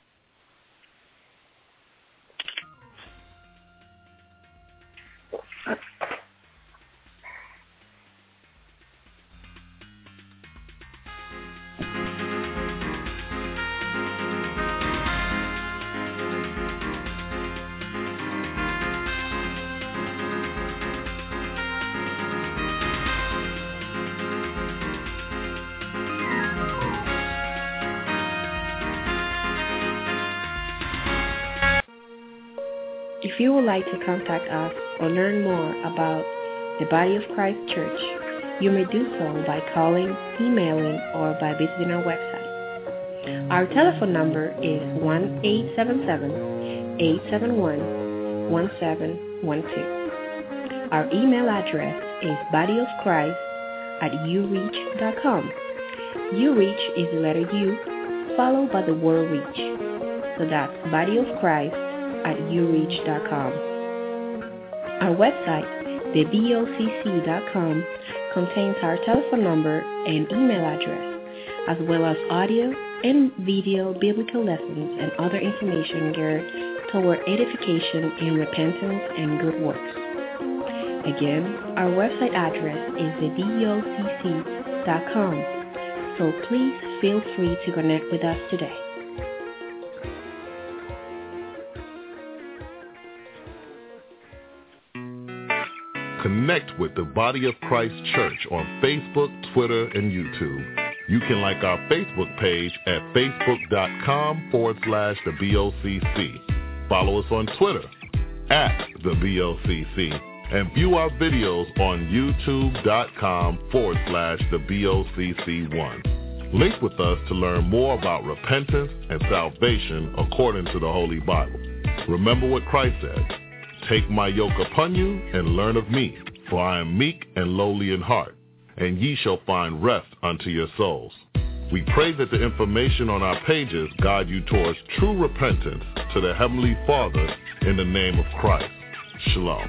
If you would like to contact us or learn more about the Body of Christ Church, you may do so by calling, emailing, or by visiting our website. Our telephone number is 1-877-871-1712. Our email address is bodyofchrist@ureach.com. ureach is the letter U followed by the word reach. So that's bodyofchrist@ureach.com. Our website, thebocc.com, contains our telephone number and email address, as well as audio and video biblical lessons and other information geared toward edification in repentance and good works. Again, our website address is thebocc.com, so please feel free to connect with us today. Connect with the Body of Christ Church on Facebook, Twitter, and YouTube. You can like our Facebook page at facebook.com/thebocc. Follow us on Twitter @thebocc. And view our videos on youtube.com/thebocc1. Link with us to learn more about repentance and salvation according to the Holy Bible. Remember what Christ said. Take my yoke upon you and learn of me, for I am meek and lowly in heart, and ye shall find rest unto your souls. We pray that the information on our pages guide you towards true repentance to the Heavenly Father in the name of Christ. Shalom.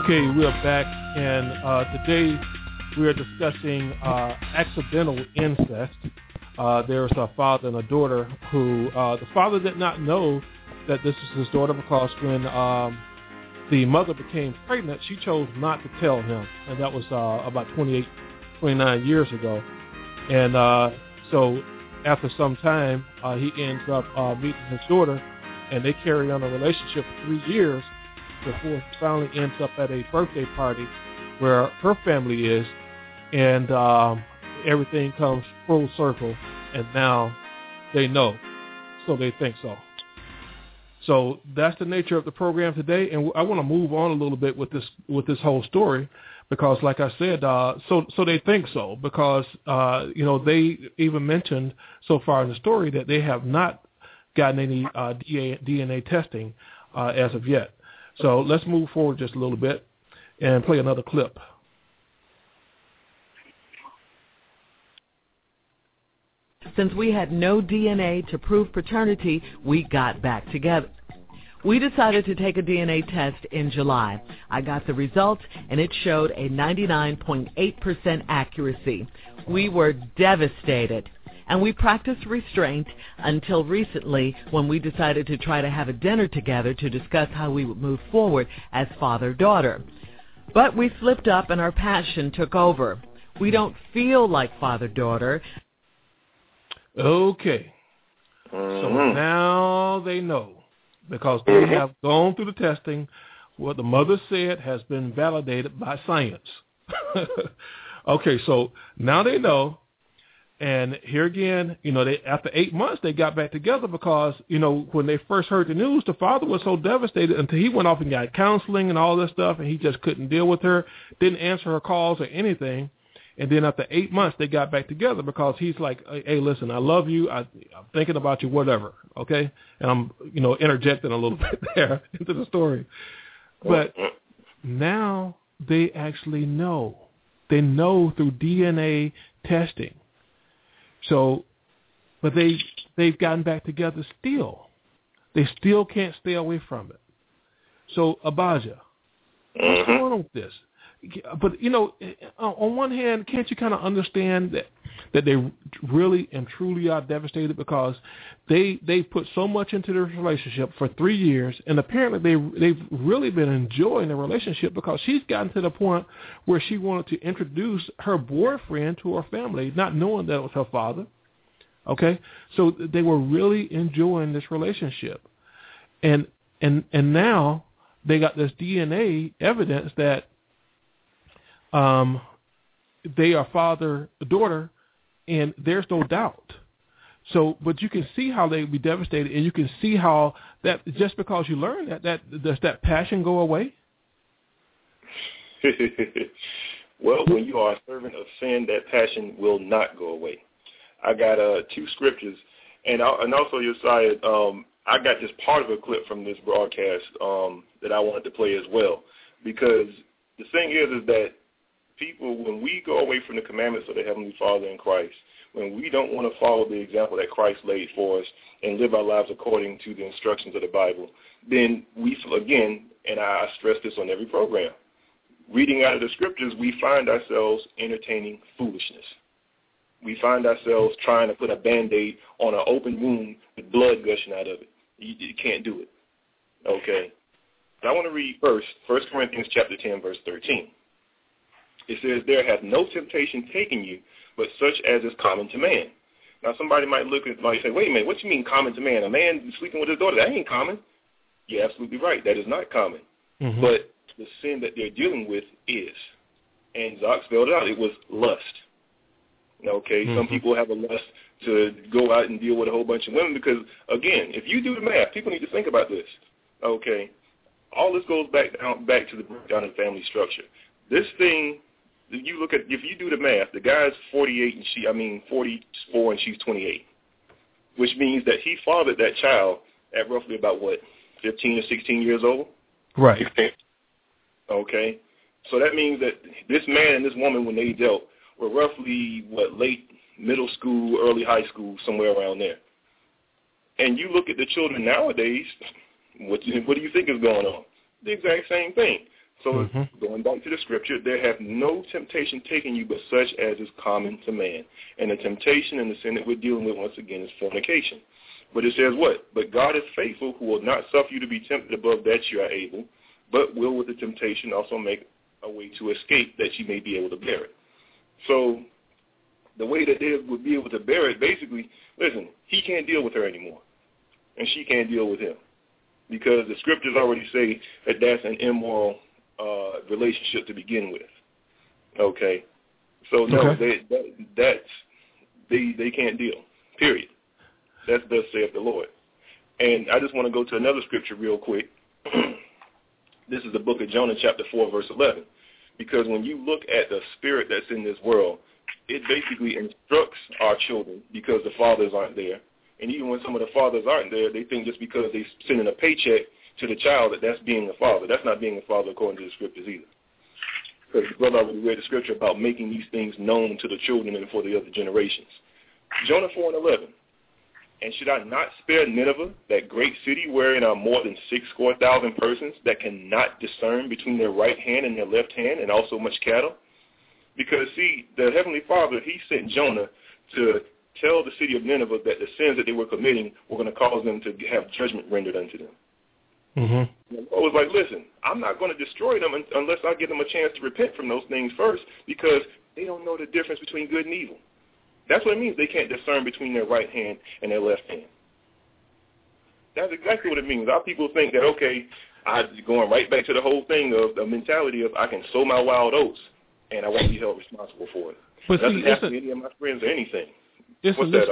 Okay, we're back, and today we are discussing accidental incest. There's a father and a daughter who the father did not know that this is his daughter because when the mother became pregnant, she chose not to tell him, and that was about 29 years ago. And so after some time, he ends up meeting his daughter, and they carry on a relationship for 3 years before he finally ends up at a birthday party where her family is, and everything comes full circle, and now they know, so they think so. So that's the nature of the program today, and I want to move on a little bit with this whole story because, like I said, so they think so because they even mentioned so far in the story that they have not gotten any DNA testing as of yet. So let's move forward just a little bit and play another clip. Since we had no DNA to prove paternity, we got back together. We decided to take a DNA test in July. I got the results, and it showed a 99.8% accuracy. We were devastated, and we practiced restraint until recently when we decided to try to have a dinner together to discuss how we would move forward as father-daughter. But we slipped up, and our passion took over. We don't feel like father-daughter. Okay, so now they know because they have gone through the testing. What the mother said has been validated by science. Okay, so now they know, and here again, after 8 months they got back together because, when they first heard the news, the father was so devastated until he went off and got counseling and all this stuff, and he just couldn't deal with her, didn't answer her calls or anything. And then after 8 months, they got back together because he's like, hey, listen, I love you. I'm thinking about you, whatever. Okay. And I'm, interjecting a little bit there into the story. But now they actually know. They know through DNA testing. So, but they've gotten back together still. They still can't stay away from it. So, Abaja, what's going on with this? But, on one hand, can't you kind of understand that they really and truly are devastated because they put so much into their relationship for 3 years, and apparently they've really been enjoying the relationship because she's gotten to the point where she wanted to introduce her boyfriend to her family, not knowing that it was her father. Okay? So they were really enjoying this relationship. And now they got this DNA evidence that they are father-daughter, and there's no doubt. So, but you can see how they'd be devastated, and you can see how that just because you learn that does that passion go away? Well, when you are a servant of sin, that passion will not go away. I got 2 scriptures, and also Josiah, I got just part of a clip from this broadcast that I wanted to play as well, because the thing is that people, when we go away from the commandments of the Heavenly Father in Christ, when we don't want to follow the example that Christ laid for us and live our lives according to the instructions of the Bible, then we, again, and I stress this on every program, reading out of the scriptures, we find ourselves entertaining foolishness. We find ourselves trying to put a Band-Aid on an open wound with blood gushing out of it. You can't do it. Okay? But I want to read first 1 Corinthians chapter 10, verse 13. It says, there hath no temptation taken you, but such as is common to man. Now, somebody might look at say, wait a minute, what you mean common to man? A man sleeping with his daughter, that ain't common. You're absolutely right. That is not common. Mm-hmm. But the sin that they're dealing with is. And Zach spelled it out. It was lust. Okay? Mm-hmm. Some people have a lust to go out and deal with a whole bunch of women because, again, if you do the math, people need to think about this. Okay? All this goes back to the breakdown of family structure. This thing, you look at, if you do the math, the guy's 48 and 44 and she's 28, which means that he fathered that child at roughly about 15 or 16 years old? Right. Okay. So that means that this man and this woman, when they dealt, were roughly, late middle school, early high school, somewhere around there. And you look at the children nowadays, what do you think is going on? The exact same thing. So going back to the scripture, there have no temptation taken you but such as is common to man. And the temptation and the sin that we're dealing with, once again, is fornication. But it says what? But God is faithful, who will not suffer you to be tempted above that you are able, but will with the temptation also make a way to escape that you may be able to bear it. So the way that they would be able to bear it, basically, listen, he can't deal with her anymore, and she can't deal with him, because the scriptures already say that that's an immoral relationship to begin with. Okay, so no, they can't deal. Period. That's thus saith the Lord. And I just want to go to another scripture real quick. This is the book of Jonah, chapter 4, verse 11. Because when you look at the spirit that's in this world, it basically instructs our children because the fathers aren't there. And even when some of the fathers aren't there, they think just because they're sending a paycheck to the child that that's being a father. That's not being a father according to the scriptures either. Because the brother already read the scripture about making these things known to the children and for the other generations. Jonah 4 and 11. And should I not spare Nineveh, that great city wherein are more than 6,000 persons that cannot discern between their right hand and their left hand, and also much cattle? Because, see, the Heavenly Father, he sent Jonah to tell the city of Nineveh that the sins that they were committing were going to cause them to have judgment rendered unto them. Mm-hmm. I was like, listen, I'm not going to destroy them unless I give them a chance to repent from those things first, because they don't know the difference between good and evil. That's what it means. They can't discern between their right hand and their left hand. That's exactly what it means. Our people think that, okay, I'm going right back to the whole thing of the mentality of I can sow my wild oats and I won't be held responsible for it. But it doesn't happen to any of my friends or anything. Isn't this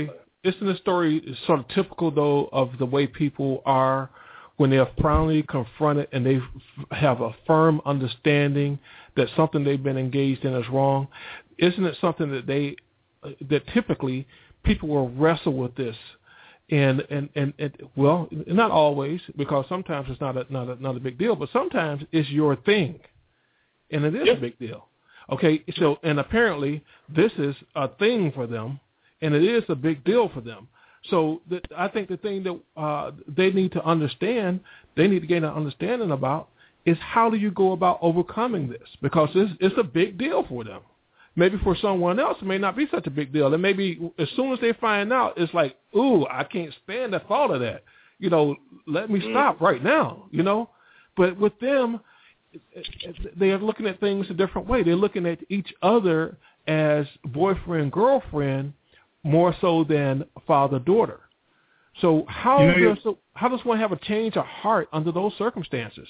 story sort of typical, though, of the way people are when they are finally confronted and they have a firm understanding that something they've been engaged in is wrong? Isn't it something that typically people will wrestle with this, and well, not always, because sometimes it's not a big deal, but sometimes it's your thing, and it is a big deal. Okay, so and apparently this is a thing for them, and it is a big deal for them. So I think the thing that they need to understand, they need to gain an understanding about, is how do you go about overcoming this, because it's a big deal for them. Maybe for someone else, it may not be such a big deal. And maybe as soon as they find out, it's like, ooh, I can't stand the thought of that. Let me stop right now, But with them, they are looking at things a different way. They're looking at each other as boyfriend, girlfriend, more so than father-daughter. So how does one have a change of heart under those circumstances?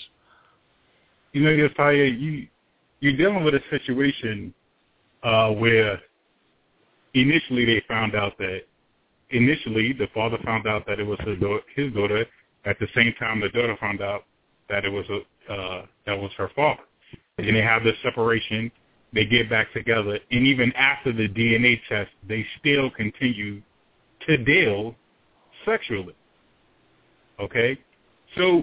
Josiah, you're dealing with a situation where initially the father found out that it was his daughter. At the same time, the daughter found out that it was that was her father. And they have this separation. They get back together, and even after the DNA test, they still continue to deal sexually. Okay, so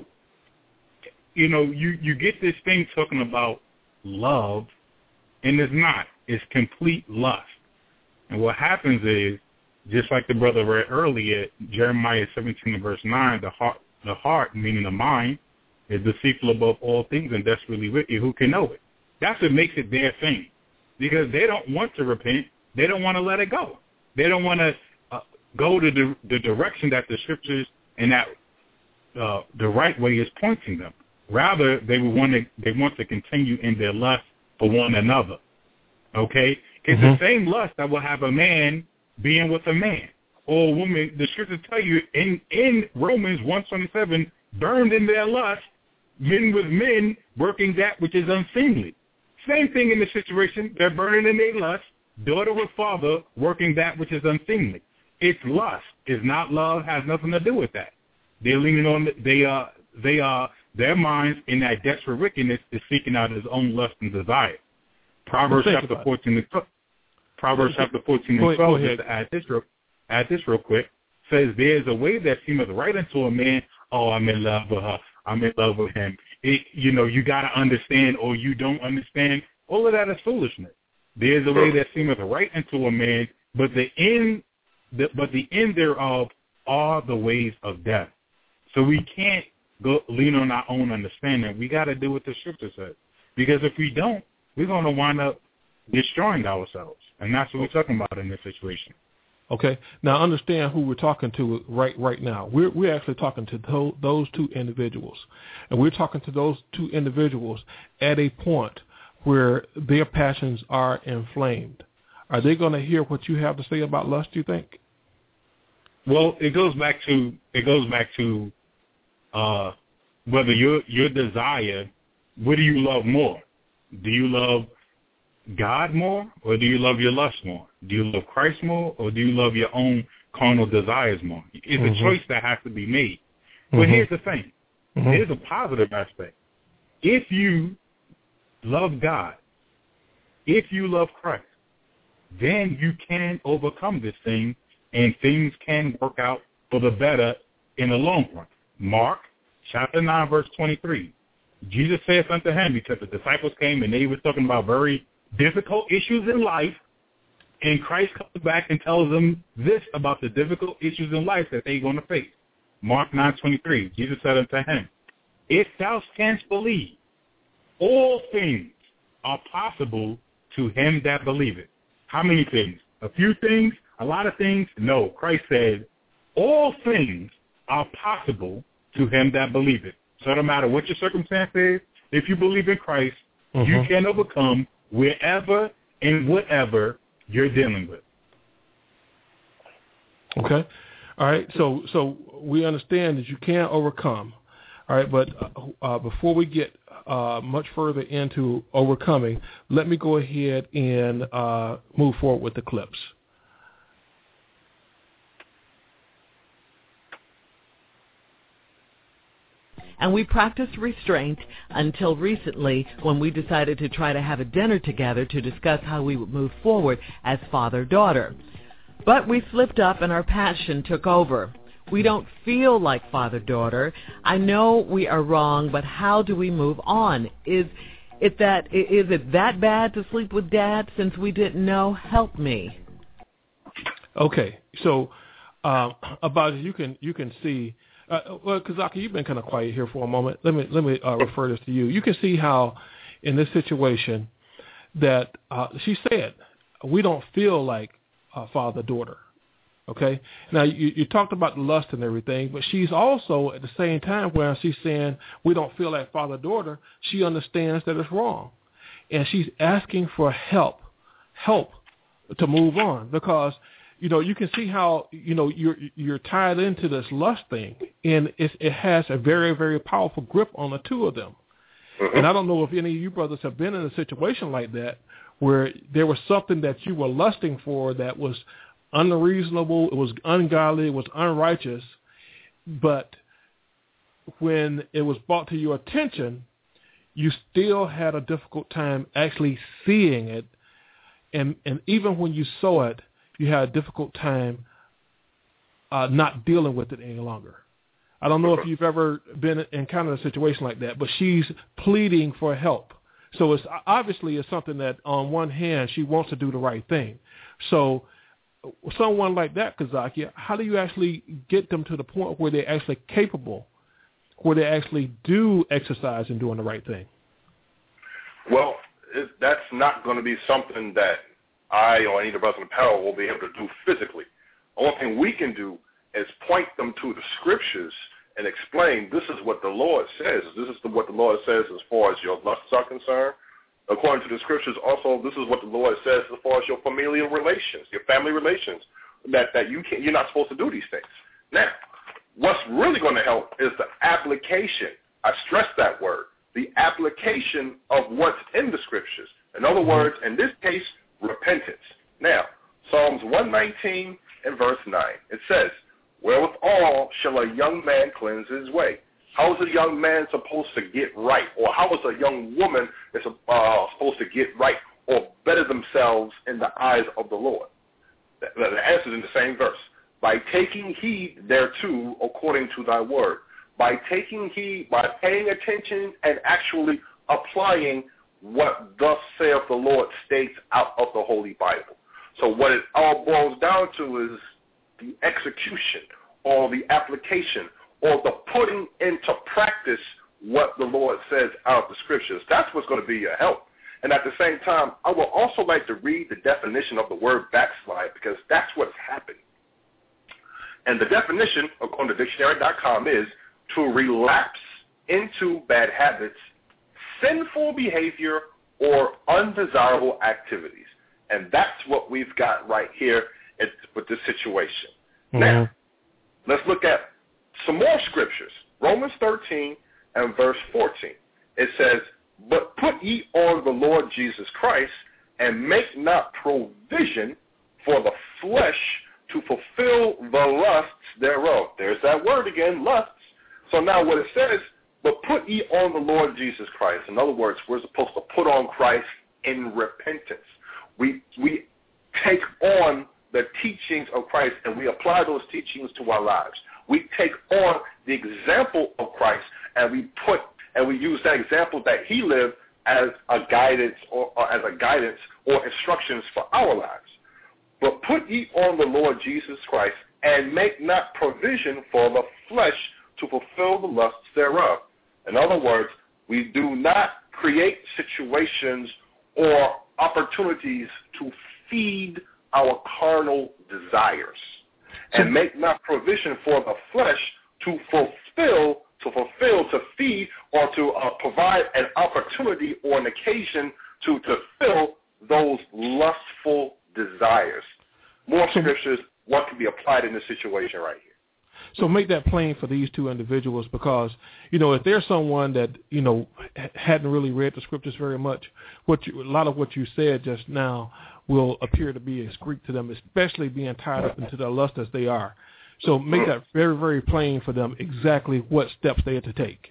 you get this thing talking about love, and it's not. It's complete lust. And what happens is, just like the brother read earlier, Jeremiah 17 verse 9, the heart, meaning the mind, is deceitful above all things and desperately wicked. Who can know it? That's what makes it their thing, because they don't want to repent. They don't want to let it go. They don't want to go to the direction that the scriptures and that the right way is pointing them. Rather, they want to continue in their lust for one another. Okay? It's the same lust that will have a man being with a man or a woman. The scriptures tell you in Romans 1:27, burned in their lust, men with men working that which is unseemly. Same thing in the situation. They're burning in their lust, daughter with father working that which is unseemly. It's lust. It's not love. Has nothing to do with that. They're leaning on their minds in that desperate wickedness is seeking out his own lust and desire. Proverbs chapter 14 and 12, just to add this real quick, says there's a way that seemeth right unto a man. Oh, I'm in love with her. I'm in love with him. You got to understand, or you don't understand. All of that is foolishness. There's a way that seemeth right unto a man, but the end thereof are the ways of death. So we can't lean on our own understanding. We got to do what the Scripture says. Because if we don't, we're going to wind up destroying ourselves. And that's what we're talking about in this situation. Okay. Now, understand who we're talking to right now. We're actually talking to those two individuals. And we're talking to those two individuals at a point where their passions are inflamed. Are they going to hear what you have to say about lust, do you think? Well, it goes back to whether your desire, what do you love more? Do you love God more, or do you love your lust more? Do you love Christ more, or do you love your own carnal desires more? It's a choice that has to be made. But here's the thing. Here's a positive aspect. If you love God, if you love Christ, then you can overcome this thing, and things can work out for the better in the long run. Mark chapter 9, verse 23. Jesus saith unto him, because the disciples came and they were talking about very difficult issues in life, and Christ comes back and tells them this about the difficult issues in life that they're going to face. Mark 9:23, Jesus said unto him, if thou canst believe, all things are possible to him that believeth. How many things? A few things? A lot of things? No. Christ said, all things are possible to him that believeth. So no matter what your circumstance is, if you believe in Christ, you can overcome wherever and whatever you're dealing with. Okay. All right. So we understand that you can overcome. All right. But before we get much further into overcoming, let me go ahead and move forward with the clips. And we practiced restraint until recently, when we decided to try to have a dinner together to discuss how we would move forward as father-daughter. But we slipped up and our passion took over. We don't feel like father-daughter. I know we are wrong, but how do we move on? Is it that bad to sleep with Dad since we didn't know? Help me. Okay, so about it, you can see. Well, Kazaki, you've been kind of quiet here for a moment. Let me refer this to you. You can see how, in this situation, that she said, we don't feel like father-daughter. Okay? Now, you talked about the lust and everything, but she's also, at the same time, where she's saying we don't feel like father-daughter, she understands that it's wrong. And she's asking for help to move on, because you can see how, you're tied into this lust thing, and it has a very, very powerful grip on the two of them. And I don't know if any of you brothers have been in a situation like that, where there was something that you were lusting for that was unreasonable, it was ungodly, it was unrighteous, but when it was brought to your attention, you still had a difficult time actually seeing it, and even when you saw it, you had a difficult time not dealing with it any longer. I don't know if you've ever been encountered a situation like that, but she's pleading for help. So it's obviously it's something that, on one hand, she wants to do the right thing. So someone like that, Kazaki, how do you actually get them to the point where they're actually capable, where they actually do exercise and doing the right thing? Well, that's not going to be something that I or any of the brothers in the panel will be able to do physically. The only thing we can do is point them to the scriptures and explain this is what the Lord says. This is what the Lord says as far as your lusts are concerned. According to the scriptures, also, this is what the Lord says as far as your familial relations, your family relations, that you're not supposed to do these things. Now, what's really going to help is the application. I stress that word, the application of what's in the scriptures. In other words, in this case, repentance. Now, Psalms 119 and verse 9, it says, wherewithal shall a young man cleanse his way? How is a young man supposed to get right? Or how is a young woman supposed to get right or better themselves in the eyes of the Lord? The answer is in the same verse. By taking heed thereto according to thy word. By taking heed, by paying attention and actually applying what thus saith the Lord states out of the Holy Bible. So what it all boils down to is the execution or the application or the putting into practice what the Lord says out of the Scriptures. That's what's going to be your help. And at the same time, I would also like to read the definition of the word backslide, because that's what's happened. And the definition, according to dictionary.com, is to relapse into bad habits, sinful behavior, or undesirable activities. And that's what we've got right here with this situation. Mm-hmm. Now, let's look at some more scriptures. Romans 13 and verse 14. It says, "But put ye on the Lord Jesus Christ, and make not provision for the flesh to fulfill the lusts thereof." There's that word again, lusts. So now what it says, "But put ye on the Lord Jesus Christ." In other words, we're supposed to put on Christ in repentance. We take on the teachings of Christ, and we apply those teachings to our lives. We take on the example of Christ, and we use that example that he lived as a guidance or instructions for our lives. "But put ye on the Lord Jesus Christ, and make not provision for the flesh to fulfill the lusts thereof." In other words, we do not create situations or opportunities to feed our carnal desires, and make not provision for the flesh to feed, or to provide an opportunity or an occasion to fill those lustful desires. More scriptures, what can be applied in this situation right here. So make that plain for these two individuals, because, if there's someone that, hadn't really read the scriptures very much, a lot of what you said just now will appear to be a Greek to them, especially being tied up into their lust as they are. So make that very, very plain for them exactly what steps they have to take.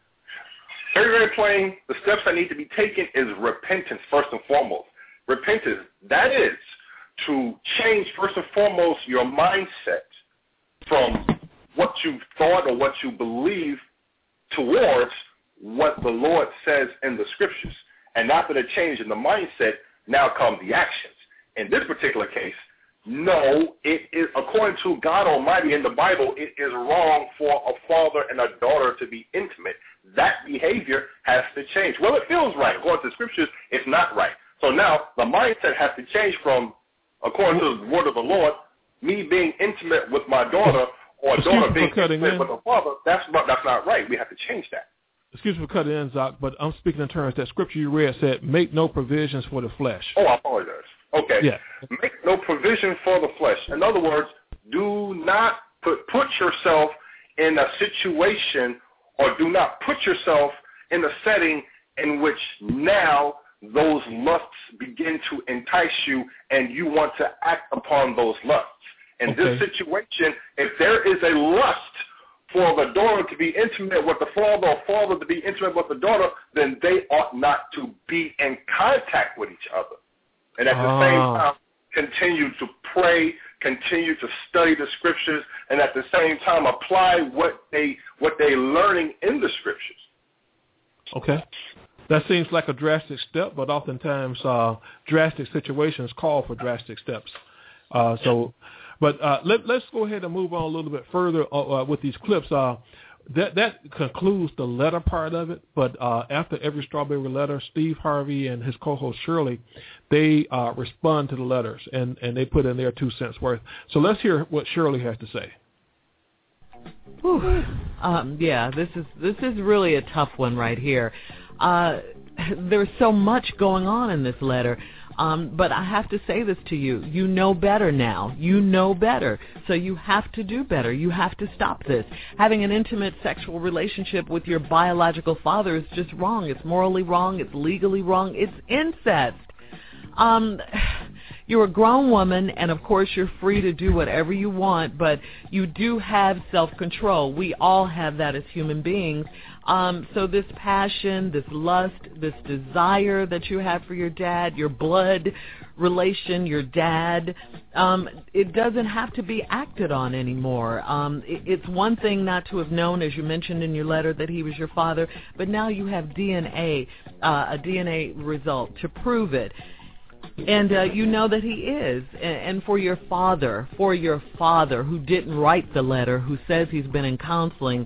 Very, very plain. The steps that need to be taken is repentance, first and foremost. Repentance, that is to change, first and foremost, your mindset from what you thought or what you believe towards what the Lord says in the Scriptures. And after the change in the mindset, now come the actions. In this particular case, no, it is, according to God Almighty in the Bible, it is wrong for a father and a daughter to be intimate. That behavior has to change. Well, it feels right. According to the Scriptures, it's not right. So now the mindset has to change from, according to the word of the Lord, me being intimate with my daughter, or a daughter being intimate with a father. That's not right. We have to change that. Excuse me for cutting in, Zach, but I'm speaking in terms that scripture you read said, "Make no provisions for the flesh." Oh, I apologize. Okay. Yeah. Make no provision for the flesh. In other words, do not put yourself in a situation, or do not put yourself in a setting in which now those lusts begin to entice you and you want to act upon those lusts. In this situation, if there is a lust for the daughter to be intimate with the father, or father to be intimate with the daughter, then they ought not to be in contact with each other. And at the same time, continue to pray, continue to study the Scriptures, and at the same time apply what they're learning in the Scriptures. Okay. That seems like a drastic step, but oftentimes drastic situations call for drastic steps. Let's go ahead and move on a little bit further with these clips. That concludes the letter part of it, but after every Strawberry letter, Steve Harvey and his co-host Shirley, they respond to the letters, and they put in their 2 cents worth. So let's hear what Shirley has to say. This is really a tough one right here. There's so much going on in this letter. But I have to say this to you. You know better now. You know better. So you have to do better. You have to stop this. Having an intimate sexual relationship with your biological father is just wrong. It's morally wrong. It's legally wrong. It's incest. You're a grown woman, and of course you're free to do whatever you want, but you do have self-control. We all have that as human beings. So this passion, this lust, this desire that you have for your dad, your blood relation, your dad, it doesn't have to be acted on anymore. It's one thing not to have known, as you mentioned in your letter, that he was your father, but now you have DNA, a DNA result to prove it. And you know that he is. And for your father who didn't write the letter, who says he's been in counseling,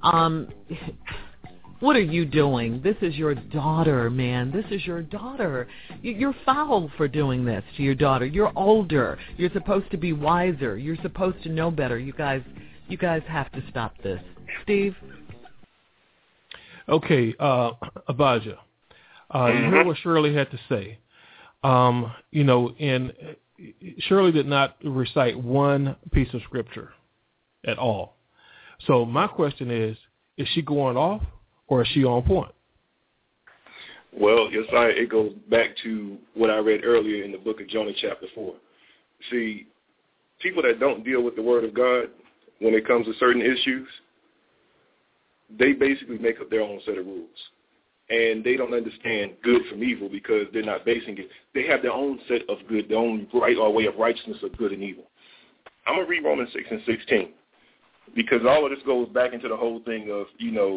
what are you doing? This is your daughter, man. This is your daughter. You're foul for doing this to your daughter. You're older. You're supposed to be wiser. You're supposed to know better. You guys have to stop this. Steve? Okay, Abijah. You heard what Shirley had to say. And Shirley did not recite one piece of scripture at all. So my question is she going off or is she on point? Well, Josiah, it goes back to what I read earlier in the book of Jonah chapter 4. See, people that don't deal with the word of God when it comes to certain issues, they basically make up their own set of rules. And they don't understand good from evil because they're not basing it. They have their own set of good, their own right or way of righteousness of good and evil. I'm going to read Romans 6 and 16 because all of this goes back into the whole thing of,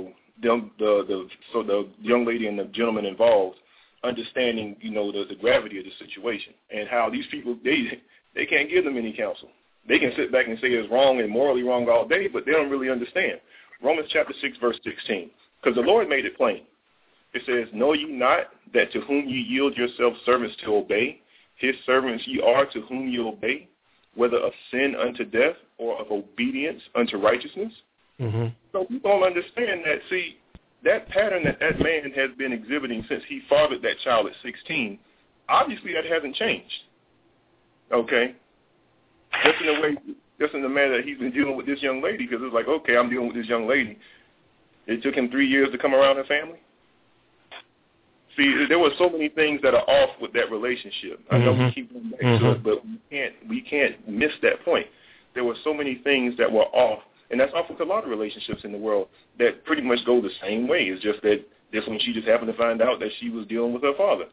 the young lady and the gentleman involved understanding, the gravity of the situation and how these people, they can't give them any counsel. They can sit back and say it's wrong and morally wrong all day, but they don't really understand. Romans chapter 6, verse 16, because the Lord made it plain. It says, know ye not that to whom ye yield yourselves servants to obey, his servants ye are to whom ye obey, whether of sin unto death or of obedience unto righteousness? Mm-hmm. So people don't understand that. See, that pattern that man has been exhibiting since he fathered that child at 16, obviously that hasn't changed. Okay? Just in the manner that he's been dealing with this young lady, because it's like, okay, I'm dealing with this young lady. It took him 3 years to come around her family. See, there were so many things that are off with that relationship. I know we keep going back to it, but we can't miss that point. There were so many things that were off, and that's off with a lot of relationships in the world that pretty much go the same way. It's just that this one she just happened to find out that she was dealing with her father.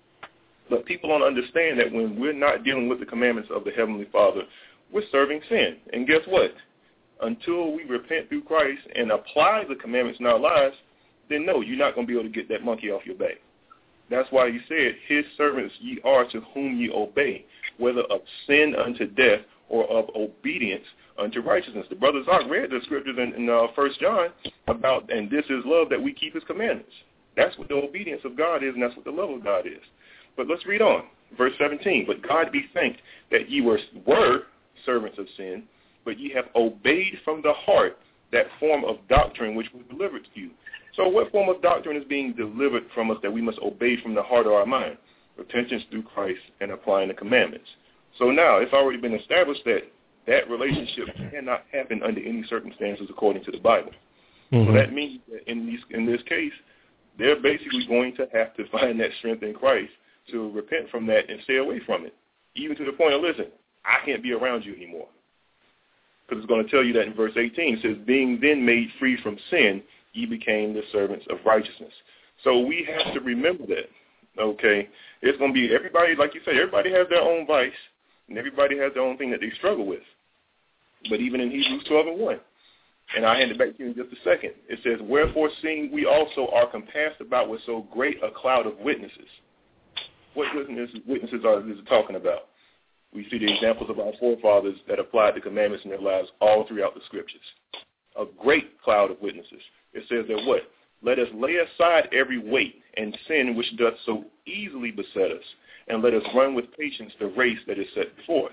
But people don't understand that when we're not dealing with the commandments of the Heavenly Father, we're serving sin. And guess what? Until we repent through Christ and apply the commandments in our lives, then no, you're not going to be able to get that monkey off your back. That's why he said, his servants ye are to whom ye obey, whether of sin unto death or of obedience unto righteousness. The brothers read the scriptures in 1 John about, and this is love, that we keep his commandments. That's what the obedience of God is, and that's what the love of God is. But let's read on. Verse 17, but God be thanked that ye were servants of sin, but ye have obeyed from the heart that form of doctrine which was delivered to you. So what form of doctrine is being delivered from us that we must obey from the heart of our mind? Repentance through Christ and applying the commandments. So now it's already been established that that relationship cannot happen under any circumstances according to the Bible. So that means that in this case, they're basically going to have to find that strength in Christ to repent from that and stay away from it, even to the point of, listen, I can't be around you anymore. Because it's going to tell you that in verse 18. It says, being then made free from sin, ye became the servants of righteousness. So we have to remember that, okay? It's going to be everybody, like you said, everybody has their own vice, and everybody has their own thing that they struggle with. But even in Hebrews 12:1, and I'll hand it back to you in just a second, it says, wherefore seeing we also are compassed about with so great a cloud of witnesses. What witnesses is it talking about? We see the examples of our forefathers that applied the commandments in their lives all throughout the scriptures. A great cloud of witnesses. It says that what? Let us lay aside every weight and sin which doth so easily beset us, and let us run with patience the race that is set before us.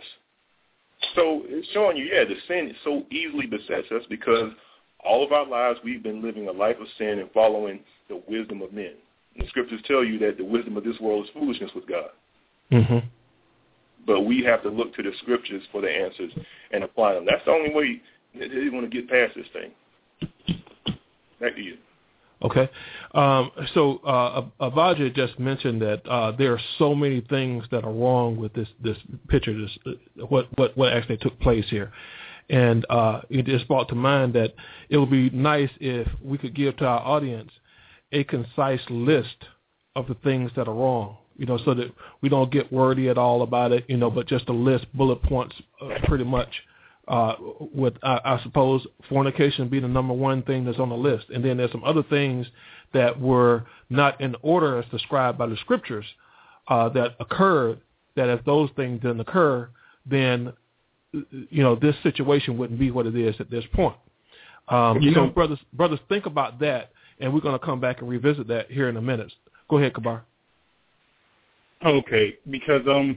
So it's showing you, the sin so easily besets us because all of our lives we've been living a life of sin and following the wisdom of men. And the scriptures tell you that the wisdom of this world is foolishness with God. Mm-hmm. But we have to look to the scriptures for the answers and apply them. That's the only way they want to get past this thing. Back to you. Okay. So Abijah just mentioned that there are so many things that are wrong with this picture, what actually took place here. And it just brought to mind that it would be nice if we could give to our audience a concise list of the things that are wrong, so that we don't get wordy at all about it, but just a list, bullet points, pretty much. With I suppose fornication being the number one thing that's on the list, and then there's some other things that were not in order as described by the scriptures that occurred that if those things didn't occur, then, this situation wouldn't be what it is at this point. Brothers, think about that, and we're going to come back and revisit that here in a minute. Go ahead, Kabar. Okay, because I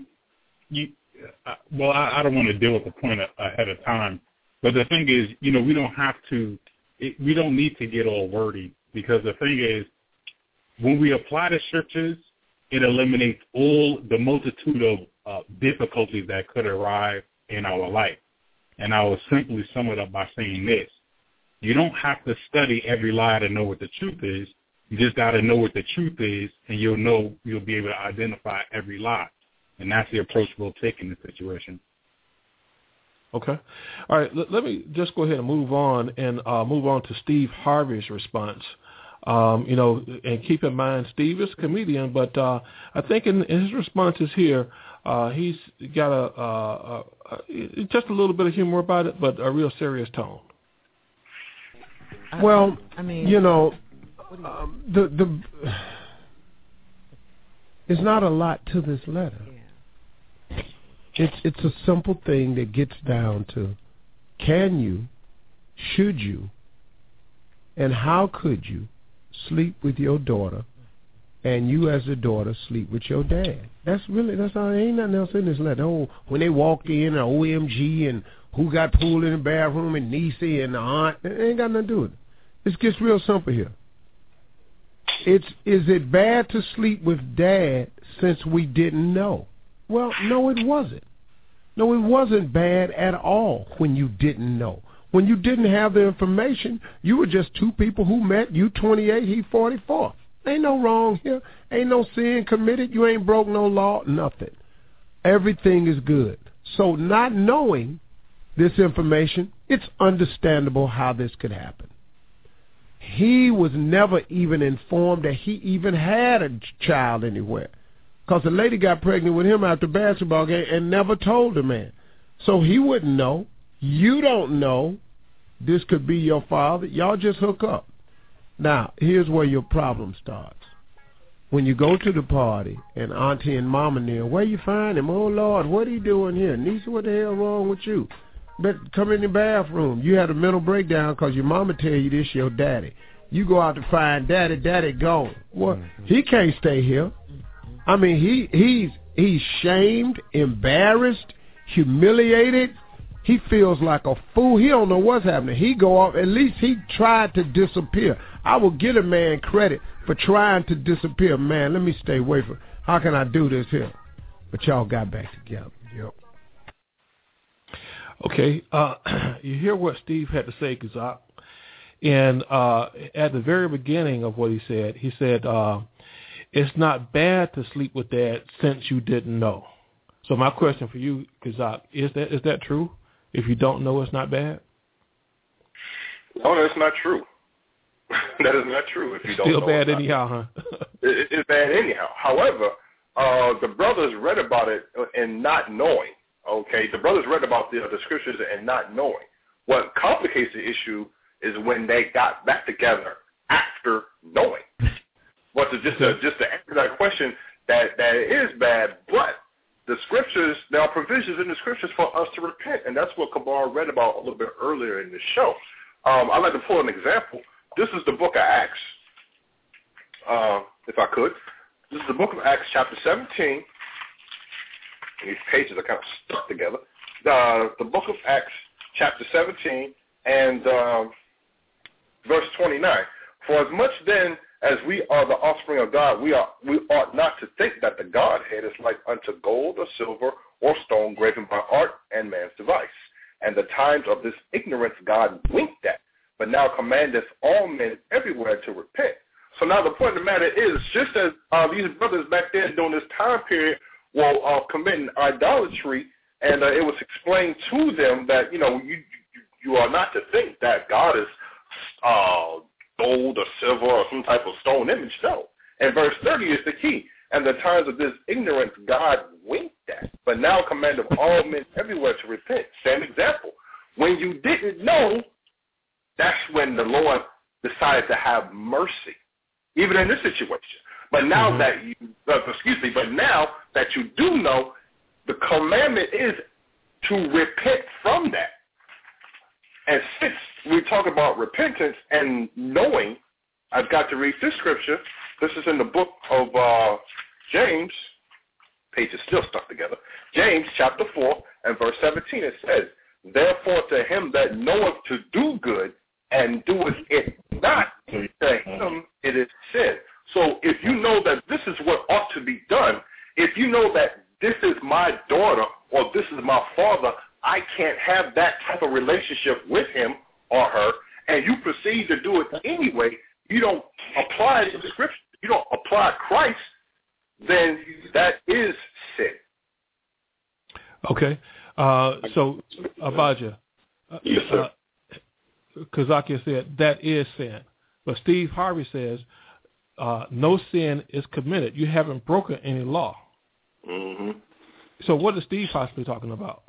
don't want to deal with the point ahead of time, but the thing is, we don't have to. We don't need to get all wordy, because the thing is, when we apply the scriptures, it eliminates all the multitude of difficulties that could arise in our life. And I will simply sum it up by saying this. You don't have to study every lie to know what the truth is. You just got to know what the truth is, and you'll be able to identify every lie. And that's the approach we'll take in this situation. Okay. All right. Let me just go ahead and move on to Steve Harvey's response. And keep in mind, Steve is a comedian, but I think in his responses here, he's got just a little bit of humor about it, but a real serious tone. Well, there's not a lot to this letter. It's a simple thing that gets down to, can you, should you, and how could you sleep with your daughter, and you as a daughter sleep with your dad? That's all. Ain't nothing else in this letter. Oh, when they walk in, OMG, and who got pulled in the bathroom, and Niecy and the aunt. It ain't got nothing to do with it. It gets real simple here. Is it bad to sleep with dad since we didn't know? Well, no, it wasn't. No, it wasn't bad at all when you didn't know. When you didn't have the information, you were just two people who met. You 28, he 44. Ain't no wrong here. Ain't no sin committed. You ain't broke no law, nothing. Everything is good. So not knowing this information, it's understandable how this could happen. He was never even informed that he even had a child anywhere, because the lady got pregnant with him after basketball game and never told the man. So he wouldn't know. You don't know. This could be your father. Y'all just hook up. Now, here's where your problem starts. When you go to the party and auntie and mama there, where you find him? Oh, Lord, what are you doing here? Niecy, what the hell wrong with you? But come in the bathroom. You had a mental breakdown because your mama tell you this your daddy. You go out to find daddy, daddy gone. Well, he can't stay here. I mean, he's shamed, embarrassed, humiliated. He feels like a fool. He don't know what's happening. He go off. At least he tried to disappear. I will give a man credit for trying to disappear. Man, let me stay away from. How can I do this here? But y'all got back together. Yep. Okay. You hear what Steve had to say, Kazak. And at the very beginning of what he said, it's not bad to sleep with dad since you didn't know. So my question for you, Kazak, is that true? If you don't know, it's not bad? No, that's not true. That is not true. If you don't know, still bad anyhow, huh? It's bad anyhow. However, the brothers read about it and not knowing. Okay, the brothers read about the scriptures and not knowing. What complicates the issue is when they got back together after knowing. But just to answer that question, that it is bad, but the scriptures, there are provisions in the scriptures for us to repent, and that's what Kabar read about a little bit earlier in the show. I'd like to pull an example. This is the book of Acts, if I could. This is the book of Acts, chapter 17. These pages are kind of stuck together. The book of Acts, chapter 17, and verse 29. For as much then as we are the offspring of God, we ought not to think that the Godhead is like unto gold or silver or stone graven by art and man's device. And the times of this ignorance God winked at, but now commandeth all men everywhere to repent. So now the point of the matter is, just as these brothers back then during this time period were committing idolatry, and it was explained to them that, you are not to think that God is gold or silver or some type of stone image. No. And verse 30 is the key. And the times of this ignorance God winked at, but now commandeth all men everywhere to repent. Same example. When you didn't know, that's when the Lord decided to have mercy, even in this situation. But now that you, but now that you do know, The commandment is to repent from that. And since we talk about repentance and knowing, I've got to read this scripture. This is in the book of James. Pages still stuck together. James chapter 4 and verse 17, it says, therefore to him that knoweth to do good and doeth it not, to him it is sin. So if you know that this is what ought to be done, if you know that this is my daughter or this is my father, I can't have that type of relationship with him or her, and you proceed to do it anyway, you don't apply the scripture, you don't apply Christ, then that is sin. Okay. So, Abijah, yes, sir. Kazakia said that is sin. But Steve Harvey says no sin is committed. You haven't broken any law. Mm-hmm. So what is Steve possibly talking about?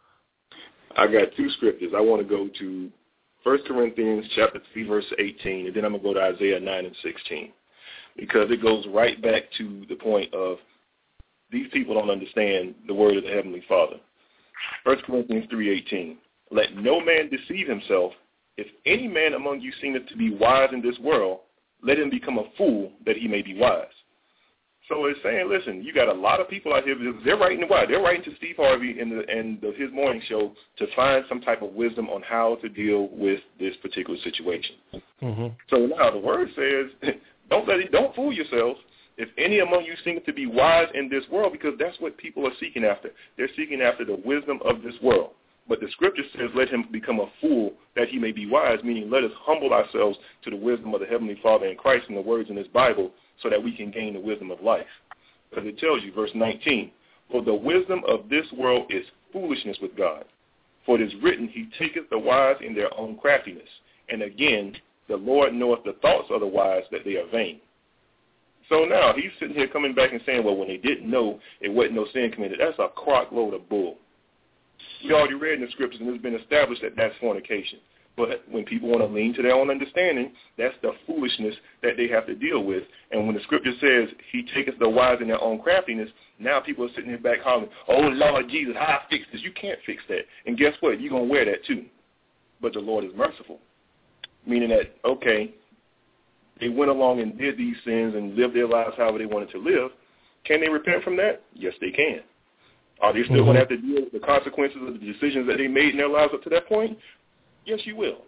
I got two scriptures. I want to go to 1 Corinthians chapter 3, verse 18, and then I'm going to go to Isaiah 9 and 16, because it goes right back to the point of these people don't understand the word of the Heavenly Father. 1 Corinthians 3:18, let no man deceive himself. If any man among you seemeth to be wise in this world, let him become a fool that he may be wise. So it's saying, listen, you got a lot of people out here, they're writing to why? They're writing to Steve Harvey and his morning show to find some type of wisdom on how to deal with this particular situation. Mm-hmm. So now the word says, don't fool yourselves. If any among you seem to be wise in this world, because that's what people are seeking after. They're seeking after the wisdom of this world. But the scripture says, let him become a fool that he may be wise, meaning let us humble ourselves to the wisdom of the Heavenly Father in Christ and the words in his Bible so that we can gain the wisdom of life. Because it tells you, verse 19, for the wisdom of this world is foolishness with God. For it is written, he taketh the wise in their own craftiness. And again, the Lord knoweth the thoughts of the wise, that they are vain. So now he's sitting here coming back and saying, well, when they didn't know, it wasn't no sin committed. That's a crock load of bull. We already read in the scriptures, and it's been established that that's fornication. But when people want to lean to their own understanding, that's the foolishness that they have to deal with. And when the scripture says, he taketh the wise in their own craftiness, now people are sitting here back hollering, oh, Lord Jesus, how I fix this? You can't fix that. And guess what? You're going to wear that too. But the Lord is merciful, meaning that, okay, they went along and did these sins and lived their lives however they wanted to live. Can they repent from that? Yes, they can. Are they still going to have to deal with the consequences of the decisions that they made in their lives up to that point? Yes, you will.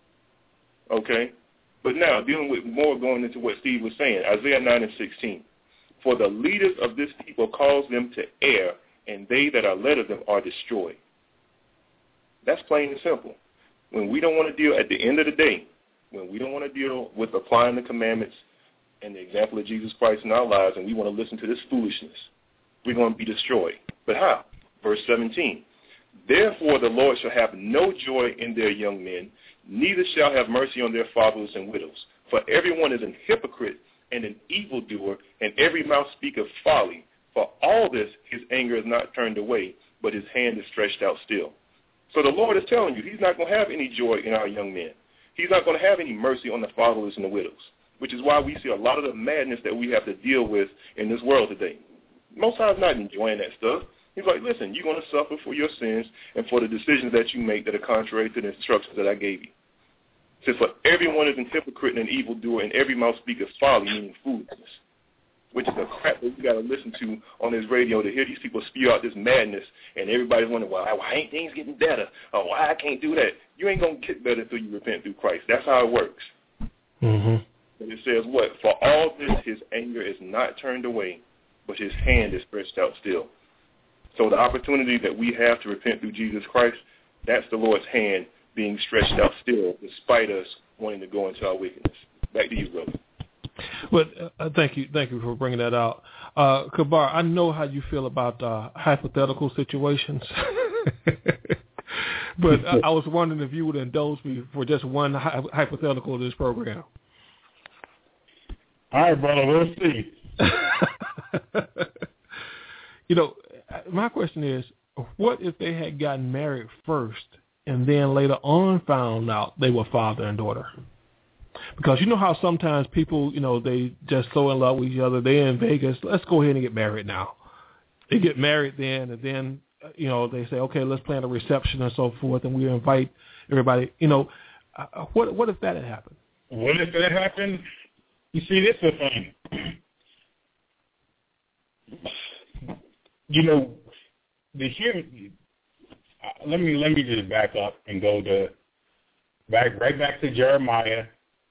Okay? But now, dealing with more going into what Steve was saying, Isaiah 9 and 16. For the leaders of this people cause them to err, and they that are led of them are destroyed. That's plain and simple. When we don't want to deal, at the end of the day, when we don't want to deal with applying the commandments and the example of Jesus Christ in our lives, and we want to listen to this foolishness, we're going to be destroyed. But how? Verse 17. Therefore the Lord shall have no joy in their young men, neither shall have mercy on their fatherless and widows. For everyone is an hypocrite and an evildoer, and every mouth speaketh folly. For all this his anger is not turned away, but his hand is stretched out still. So the Lord is telling you he's not going to have any joy in our young men. He's not going to have any mercy on the fatherless and the widows, which is why we see a lot of the madness that we have to deal with in this world today. Most times not enjoying that stuff. He's like, listen, you're going to suffer for your sins and for the decisions that you make that are contrary to the instructions that I gave you. It says, for everyone is an hypocrite and an evildoer, and every mouth speaketh folly, meaning foolishness, which is a crap that you got to listen to on this radio to hear these people spew out this madness, and everybody's wondering, well, why ain't things getting better? Or why I can't do that? You ain't going to get better until you repent through Christ. That's how it works. Mm-hmm. And it says what? For all this, his anger is not turned away, but his hand is stretched out still. So the opportunity that we have to repent through Jesus Christ, that's the Lord's hand being stretched out still, despite us wanting to go into our wickedness. Back to you, brother. But thank you for bringing that out. Kabar, I know how you feel about hypothetical situations. But I was wondering if you would indulge me for just one hypothetical of this program. All right, brother, we'll see. You know, my question is, what if they had gotten married first and then later on found out they were father and daughter? Because you know how sometimes people, you know, they just so in love with each other, they're in Vegas, let's go ahead and get married now. they get married then, and then they say, okay, let's plan a reception and so forth, and we invite everybody. What if that had happened? What if that happened? You see, this is the thing. Let me just back up and go right back to Jeremiah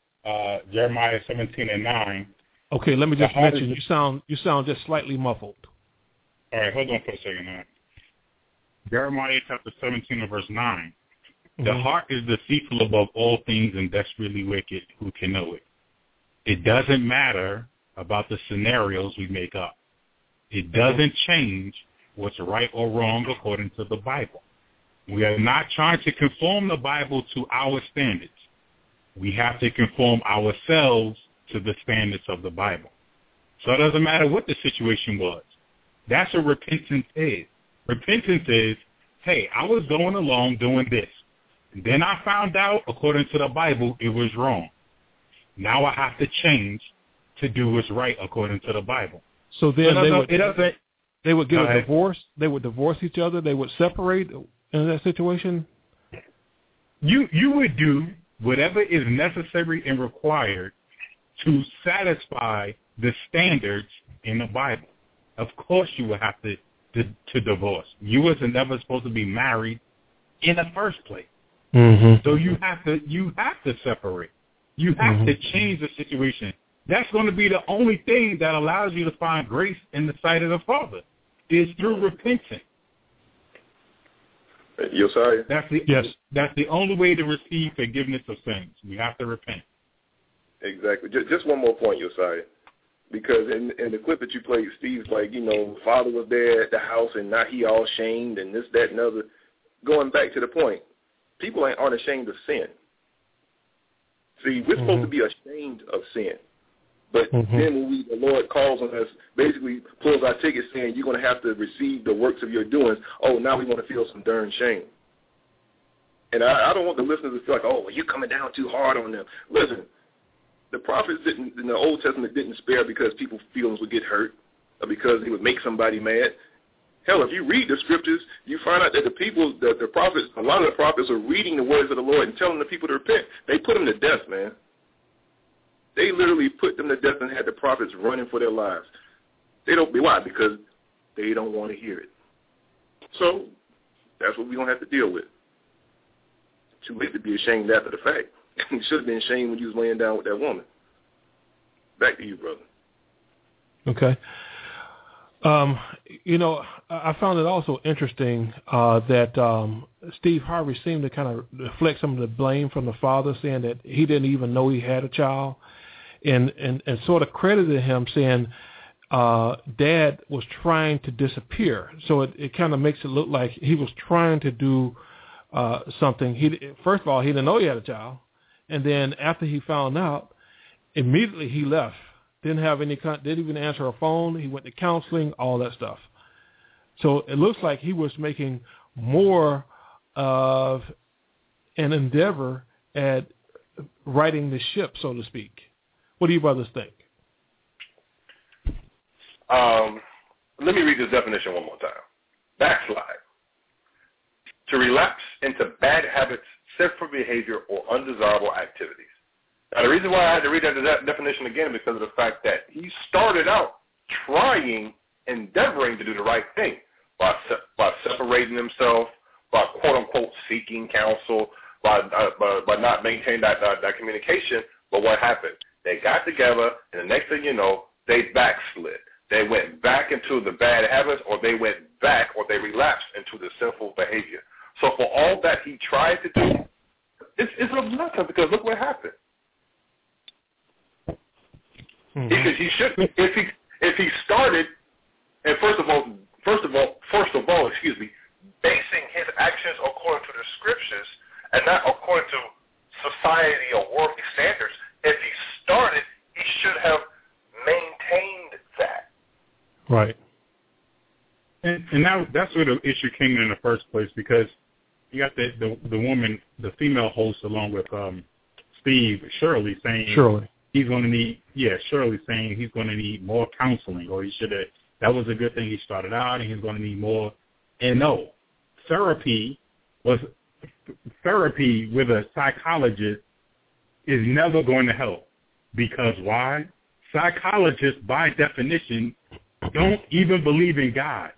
17:9. Okay, let me just mention, you sound just slightly muffled. All right, hold on for a second now. Jeremiah chapter 17 and verse 9. The heart is deceitful above all things and desperately wicked. Who can know it? It doesn't matter about the scenarios we make up. It doesn't change what's right or wrong according to the Bible. We are not trying to conform the Bible to our standards. We have to conform ourselves to the standards of the Bible. So it doesn't matter what the situation was. That's what repentance is. Repentance is, hey, I was going along doing this. And then I found out, according to the Bible, it was wrong. Now I have to change to do what's right according to the Bible. So then they would get a divorce. They would divorce each other. They would separate in that situation. You would do whatever is necessary and required to satisfy the standards in the Bible. Of course, you would have to divorce. You wasn't never supposed to be married in the first place. Mm-hmm. So you have to separate. You have to change the situation. That's going to be the only thing that allows you to find grace in the sight of the Father, is through repentance. Josiah? That's the only way to receive forgiveness of sins. You have to repent. Exactly. Just one more point, Josiah. Because in the clip that you played, Steve's like, Father was there at the house and now he all shamed and this, that, and other. Going back to the point, people aren't ashamed of sin. See, we're supposed to be ashamed of sin. But then when the Lord calls on us, basically pulls our ticket saying you're going to have to receive the works of your doings, now we want to feel some darn shame. And I don't want the listeners to feel like, well, you're coming down too hard on them. Listen, the prophets in the Old Testament didn't spare because people's feelings would get hurt or because they would make somebody mad. Hell, if you read the scriptures, you find out that the prophets, a lot of the prophets are reading the words of the Lord and telling the people to repent. They put them to death, man. They literally put them to death and had the prophets running for their lives. Why? Because they don't want to hear it. So that's what we're going to have to deal with. Too late to be ashamed after the fact. You should have been ashamed when you was laying down with that woman. Back to you, brother. Okay. I found it also interesting that Steve Harvey seemed to kind of deflect some of the blame from the father, saying that he didn't even know he had a child, and sort of credited him, saying Dad was trying to disappear. So it kind of makes it look like he was trying to do something. First of all, he didn't know he had a child. And then after he found out, immediately he left. Didn't even answer a phone. He went to counseling, all that stuff. So it looks like he was making more of an endeavor at righting the ship, so to speak. What do you brothers think? Let me read this definition one more time. Backslide. To relapse into bad habits, sinful behavior, or undesirable activities. Now, the reason why I had to read that definition again is because of the fact that he started out endeavoring to do the right thing by separating himself, by quote-unquote seeking counsel, by not maintaining that communication. But what happened? They got together, and the next thing you know, they backslid. They went back into the bad habits, or they went back, or they relapsed into the sinful behavior. So for all that he tried to do, it's a blessing, because look what happened. Because he should, if he started, and first of all, basing his actions according to the scriptures and not according to society or worldly standards, if he started, he should have maintained that. Right. And that's where the issue came in the first place, because you got the woman, the female host, along with Steve, Shirley, saying he's going to need, Shirley saying he's going to need more counseling, or he should have that was a good thing he started out, and he's going to need more. And no, therapy with a psychologist is never going to help. Because why? Psychologists, by definition, don't even believe in God.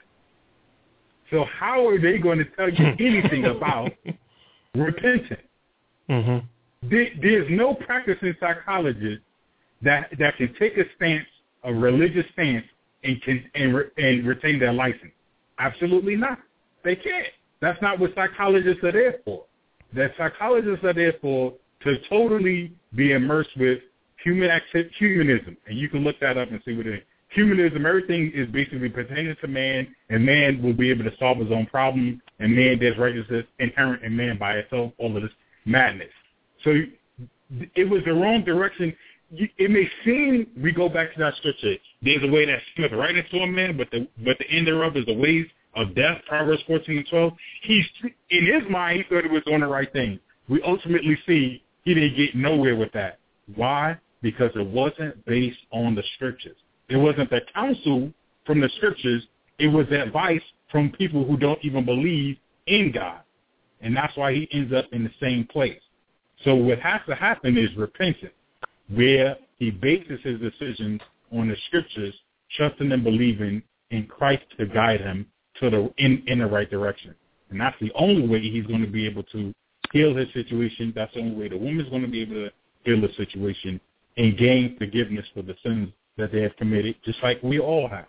So how are they going to tell you anything about repenting? Mm-hmm. There's no practicing psychologist that can take a stance, a religious stance, and retain their license. Absolutely not. They can't. That's not what psychologists are there for. That psychologists are there for to totally be immersed with humanism, and you can look that up and see what it is. Humanism, everything is basically pertaining to man, and man will be able to solve his own problem, and man, there's righteousness inherent in man by itself, all of this madness. So it was the wrong direction. It may seem, we go back to that scripture, there's a way that seemeth right into a man, but the end thereof is the ways of death, Proverbs 14:12. In his mind, he thought he was doing the right thing. We ultimately see he didn't get nowhere with that. Why? Because it wasn't based on the scriptures. It wasn't the counsel from the scriptures. It was advice from people who don't even believe in God. And that's why he ends up in the same place. So what has to happen is repentance, where he bases his decisions on the scriptures, trusting and believing in Christ to guide him to in the right direction. And that's the only way he's going to be able to heal his situation. That's the only way the woman's going to be able to heal the situation and gain forgiveness for the sins that they have committed, just like we all have.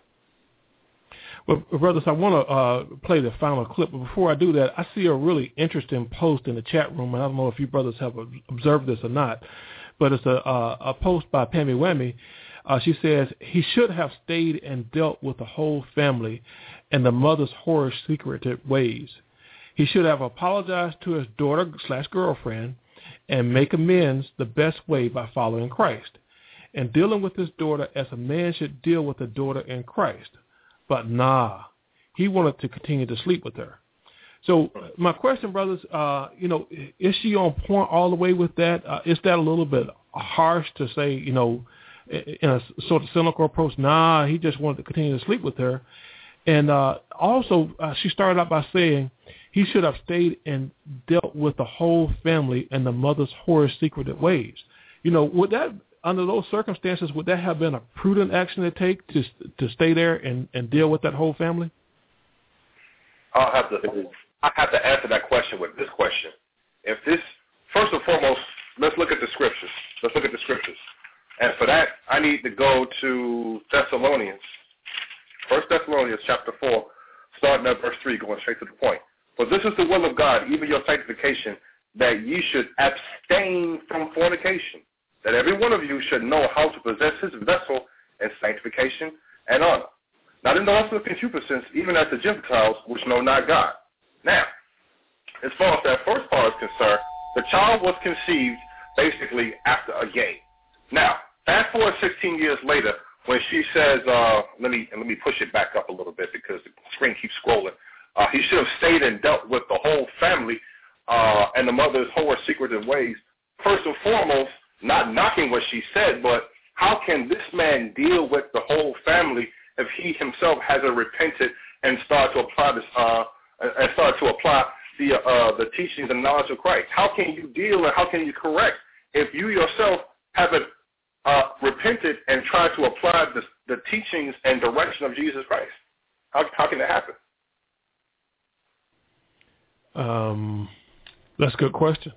Well, brothers, I want to play the final clip. But before I do that, I see a really interesting post in the chat room. And I don't know if you brothers have observed this or not, but it's a post by Pammy Whammy. She says, he should have stayed and dealt with the whole family and the mother's horror secretive ways. He should have apologized to his daughter/girlfriend and make amends the best way by following Christ and dealing with his daughter as a man should deal with a daughter in Christ. But nah, he wanted to continue to sleep with her. So my question, brothers, is she on point all the way with that? Is that a little bit harsh to say, in a sort of cynical approach? Nah, he just wanted to continue to sleep with her. And also, she started out by saying he should have stayed and dealt with the whole family and the mother's horror secretive ways. Would that, under those circumstances, would that have been a prudent action to take to stay there and deal with that whole family? I have to answer that question with this question. If this, first and foremost, let's look at the scriptures. And for that, I need to go to Thessalonians. 1 Thessalonians chapter 4, starting at verse 3, going straight to the point. For this is the will of God, even your sanctification, that ye should abstain from fornication, that every one of you should know how to possess his vessel in sanctification and honor, not in the lust of concupiscence, even as the Gentiles which know not God. Now, as far as that first part is concerned, the child was conceived basically after a game. Now, fast forward 16 years later, when she says, let me push it back up a little bit because the screen keeps scrolling. He should have stayed and dealt with the whole family and the mother's horror secretive ways. First and foremost, not knocking what she said, but how can this man deal with the whole family if he himself hasn't repented and started to apply the teachings and knowledge of Christ? How can you deal and how can you correct if you yourself haven't repented and tried to apply the teachings and direction of Jesus Christ? How can that happen? That's a good question.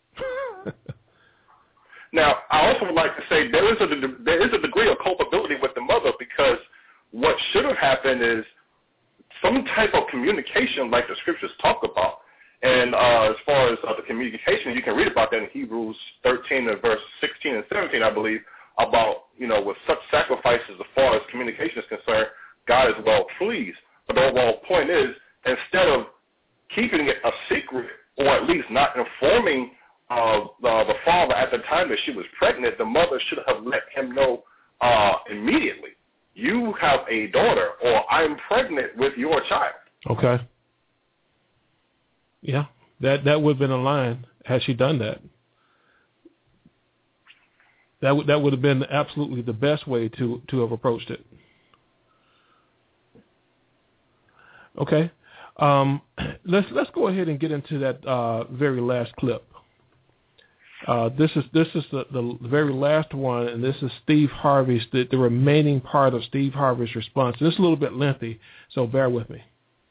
Now, I also would like to say there is a degree of culpability with the mother, because what should have happened is some type of communication like the scriptures talk about. And as far as the communication, you can read about that in Hebrews 13 and verse 16 and 17, I believe, about, with such sacrifices as far as communication is concerned, God is well pleased. But the overall point is, instead of keeping it a secret, or at least not informing the father at the time that she was pregnant, the mother should have let him know immediately, you have a daughter, or I'm pregnant with your child. Okay. Yeah, that would have been a line had she done that. That would have been absolutely the best way to have approached it. Okay. Let's go ahead and get into that very last clip. This is the very last one, and this is Steve Harvey's the remaining part of Steve Harvey's response. This is a little bit lengthy, so bear with me.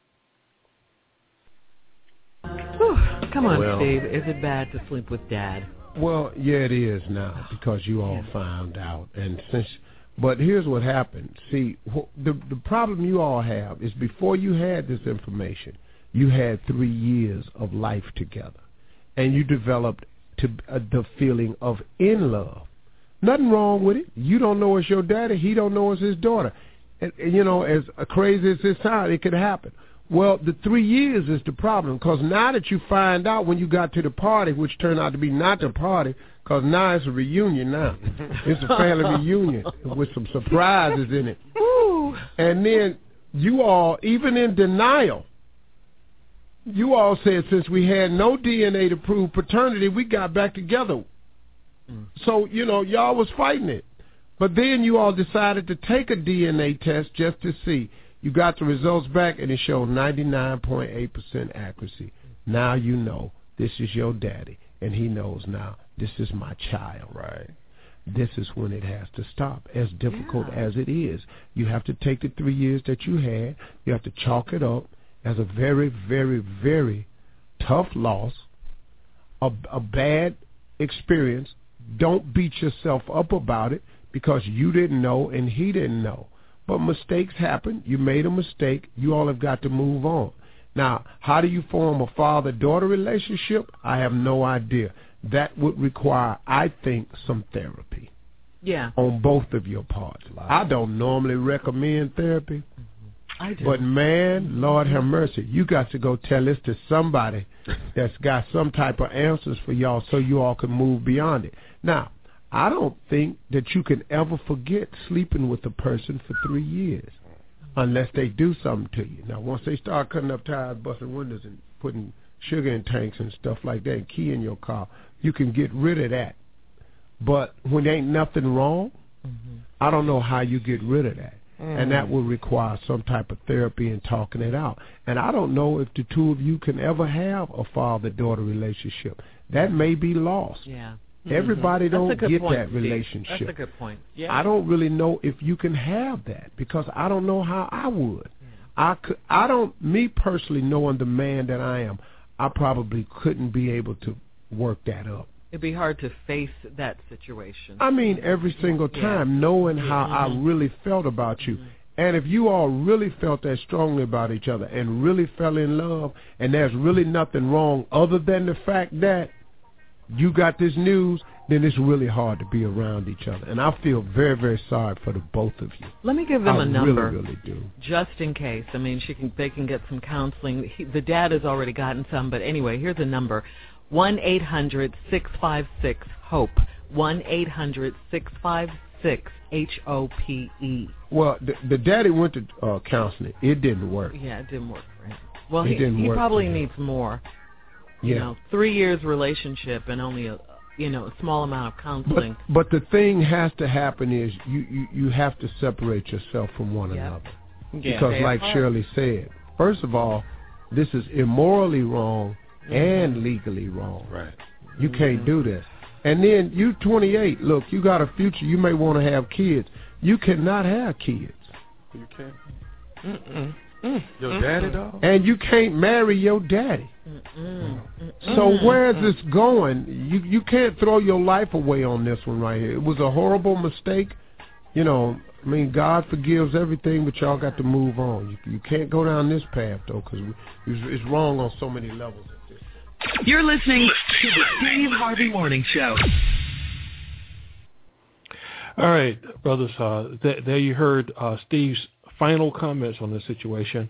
Whew, come on, Steve. Is it bad to sleep with Dad? Well, yeah, it is now because you all found out, but here's what happened. See, the problem you all have is before you had this information, you had 3 years of life together, and you developed the feeling of in love. Nothing wrong with it. You don't know it's your daddy. He don't know it's his daughter. And as crazy as this sounds, it could happen. Well, the 3 years is the problem, because now that you find out when you got to the party, which turned out to be not the party, because now it's a reunion now. It's a family reunion with some surprises in it. Ooh. And then you all, even in denial, you all said since we had no DNA to prove paternity, we got back together. So, y'all was fighting it. But then you all decided to take a DNA test just to see. You got the results back, and it showed 99.8% accuracy. Now you know this is your daddy, and he knows now this is my child. Right. This is when it has to stop, as difficult as it is. You have to take the 3 years that you had. You have to chalk it up as a very, very, very tough loss, a bad experience. Don't beat yourself up about it because you didn't know and he didn't know. But mistakes happen. You made a mistake. You all have got to move on. Now, how do you form a father-daughter relationship? I have no idea. That would require, I think, some therapy. Yeah. On both of your parts. I don't normally recommend therapy. I do. But, man, Lord have mercy, you got to go tell this to somebody that's got some type of answers for y'all so you all can move beyond it. Now, I don't think that you can ever forget sleeping with a person for 3 years unless they do something to you. Now, once they start cutting up tires, busting windows, and putting sugar in tanks and stuff like that and keying your car, you can get rid of that. But when there ain't nothing wrong, I don't know how you get rid of that. And that will require some type of therapy and talking it out. And I don't know if the two of you can ever have a father-daughter relationship. That may be lost. Yeah. Everybody don't get point, that relationship. That's a good point. Yeah. I don't really know if you can have that because I don't know how I would. Me personally, knowing the man that I am, I probably couldn't be able to work that up. It'd be hard to face that situation. I mean, every single time, knowing how I really felt about you. And if you all really felt that strongly about each other and really fell in love, and there's really nothing wrong other than the fact that you got this news, then it's really hard to be around each other. And I feel very, very sorry for the both of you. Let me give them a number. I really do. Just in case. I mean, they can get some counseling. The dad has already gotten some, but anyway, here's a number. 1-800-656-HOPE. 1-800-656-HOPE. Well, the daddy went to counseling. It didn't work. Yeah, it didn't work for him. Well, he probably needs more. You know, 3 years relationship and only a small amount of counseling. But the thing has to happen is you have to separate yourself from one another. Because like Shirley said, first of all, this is immorally wrong and legally wrong. Right. You can't do this. And then you 28. Look, you got a future. You may want to have kids. You cannot have kids. You can't. Your daddy, dog? And you can't marry your daddy. So where is this going? You can't throw your life away on this one right here. It was a horrible mistake. I mean, God forgives everything, but y'all got to move on. You can't go down this path, though, because it's wrong on so many levels. You're listening to the Steve Harvey Morning Show. All right, brothers, there you heard Steve's final comments on this situation.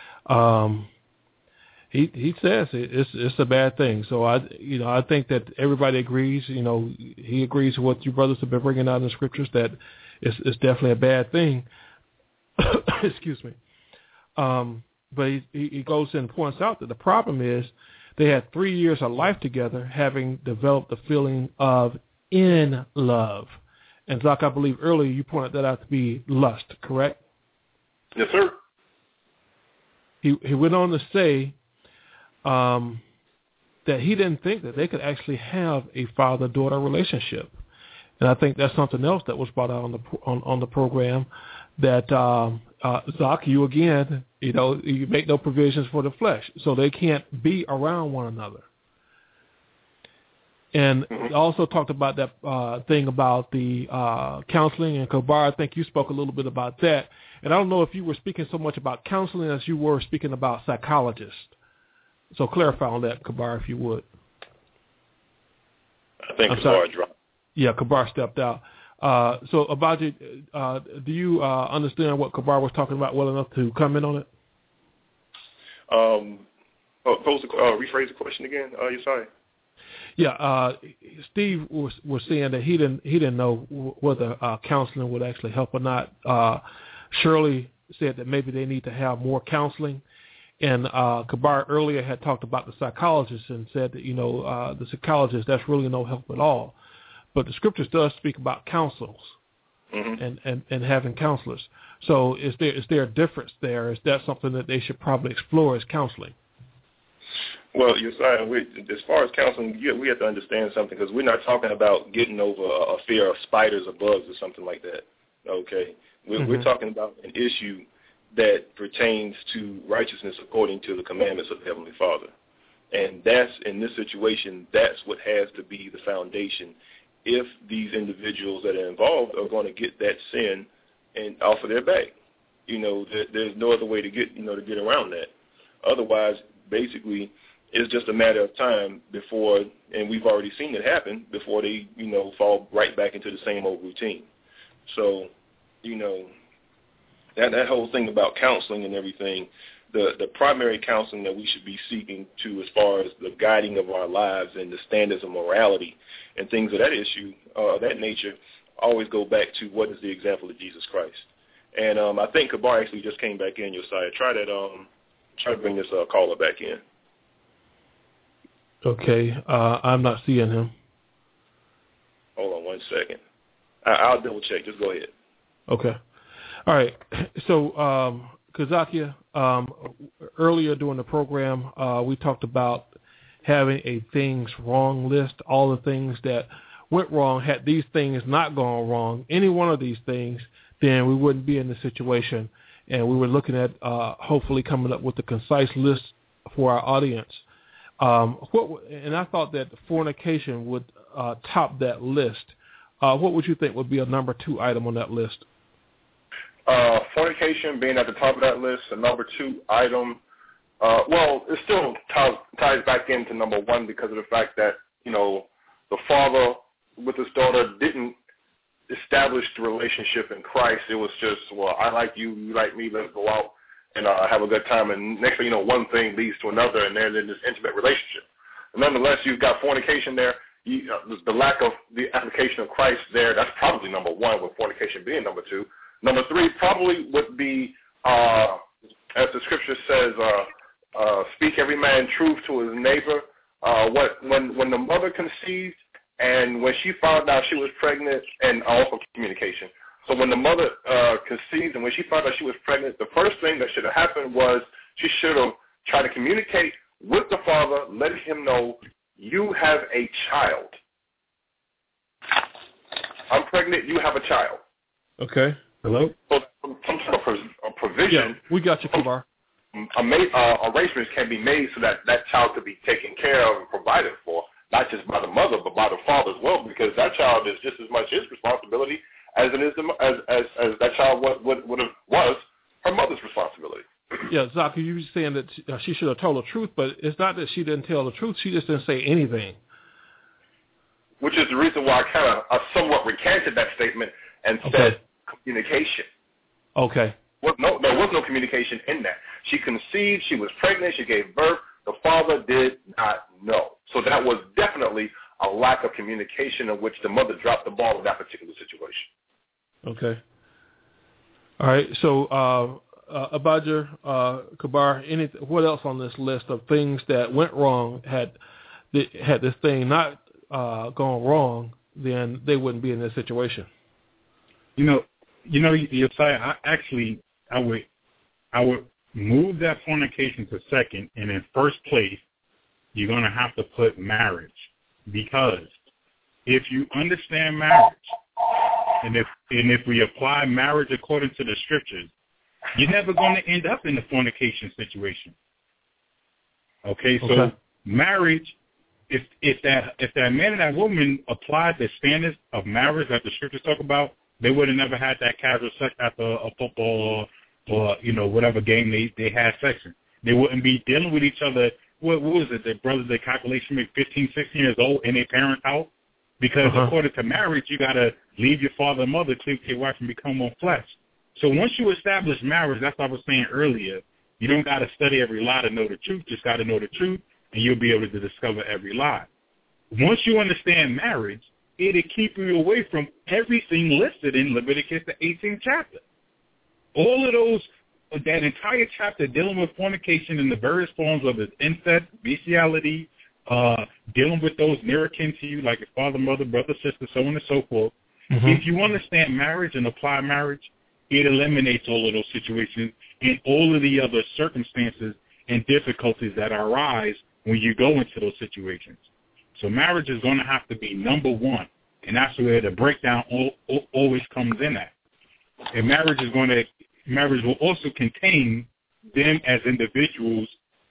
He says it's a bad thing. So I think that everybody agrees. He agrees with what you brothers have been bringing out in the scriptures that it's definitely a bad thing. Excuse me. But he goes and points out that the problem is they had 3 years of life together, having developed the feeling of in love. And Zach, I believe earlier you pointed that out to be lust, correct? Yes, sir. he went on to say that he didn't think that they could actually have a father-daughter relationship. And I think that's something else that was brought out on the program, that Zach, you again, you make no provisions for the flesh, so they can't be around one another. And also talked about that thing about the counseling, and Kabar, I think you spoke a little bit about that. And I don't know if you were speaking so much about counseling as you were speaking about psychologists. So clarify on that, Kabar, if you would. I think Kabar dropped. Yeah, Kabar stepped out. So Abaji, do you understand what Kabar was talking about well enough to comment on it? Rephrase the question again. You're sorry. Yeah, Steve was saying that he didn't know whether counseling would actually help or not. Shirley said that maybe they need to have more counseling, and Kabar earlier had talked about the psychologist and said that the psychologist, that's really no help at all. But the scriptures does speak about counsels and having counselors. So is there a difference there? Is that something that they should probably explore as counseling? Well, as far as counseling, we have to understand something, because we're not talking about getting over a fear of spiders or bugs or something like that. Okay, we're talking about an issue that pertains to righteousness according to the commandments of the Heavenly Father, and that's, in this situation, that's what has to be the foundation. If these individuals that are involved are going to get that sin and off of their back, there's no other way to get around that. Otherwise, basically, it's just a matter of time before, and we've already seen it happen, before they, fall right back into the same old routine. So, that whole thing about counseling and everything, the primary counseling that we should be seeking to, as far as the guiding of our lives and the standards of morality and things of that nature, always go back to what is the example of Jesus Christ. And I think Kabar actually just came back in, Josiah. Try to bring this caller back in. Okay, I'm not seeing him. Hold on one second. I'll double check. Just go ahead. Okay. All right. So, Kazakia, earlier during the program, we talked about having a things wrong list, all the things that went wrong. Had these things not gone wrong, any one of these things, then we wouldn't be in this situation. And we were looking at hopefully coming up with a concise list for our audience. And I thought that fornication would top that list. What would you think would be a number 2 item on that list? Fornication being at the top of that list, a number 2 item. It still ties back into number 1 because of the fact that, the father with his daughter didn't establish the relationship in Christ. It was just, I like you, you like me, let's go out and have a good time. And next thing you know, one thing leads to another, and they're in this intimate relationship. And nonetheless, you've got fornication there. The lack of the application of Christ there, that's probably number 1, with fornication being number 2. Number 3 probably would be, as the scripture says, speak every man truth to his neighbor. When the mother conceived and when she found out she was pregnant, and also communication. So when the mother conceived and when she found out she was pregnant, the first thing that should have happened was she should have tried to communicate with the father, letting him know, you have a child. I'm pregnant, you have a child. Okay. Hello? So some sort of provision. Yeah, we got you, Kabar. Arrangements can be made so that child could be taken care of and provided for, not just by the mother, but by the father as well, because that child is just as much his responsibility as it is as that child was her mother's responsibility. Yeah, Zach, you were saying that she should have told the truth, but it's not that she didn't tell the truth. She just didn't say anything. Which is the reason why I somewhat recanted that statement and said communication. Okay. There was no communication in that. She conceived, she was pregnant, she gave birth. The father did not know. So that was definitely a lack of communication in which the mother dropped the ball in that particular situation. Okay. All right. So, Abadjar, Kabar, what else on this list of things that went wrong? Had this thing not gone wrong, then they wouldn't be in this situation. Josiah, I would move that fornication to second, and in first place, you're going to have to put marriage. Because if you understand marriage, and if we apply marriage according to the scriptures, you're never going to end up in the fornication situation. Okay, so marriage, if that man and that woman applied the standards of marriage that the scriptures talk about, they would have never had that casual sex after a football or whatever game they had sex in. They wouldn't be dealing with each other. What was it? Their brothers, their calculation, maybe 15, 16 years old in their parents' house? Because according to marriage, you got to leave your father and mother, cleave to your wife, and become one flesh. So once you establish marriage, that's what I was saying earlier, you don't got to study every lie to know the truth. Just got to know the truth, and you'll be able to discover every lie. Once you understand marriage, it'll keep you away from everything listed in Leviticus, the 18th chapter. All of those, that entire chapter dealing with fornication in the various forms of its incest, bestiality, dealing with those near akin to you, like your father, mother, brother, sister, so on and so forth. If you understand marriage and apply marriage, it eliminates all of those situations and all of the other circumstances and difficulties that arise when you go into those situations. So marriage is going to have to be number one, and that's where the breakdown always comes in at. And marriage will also contain them as individuals,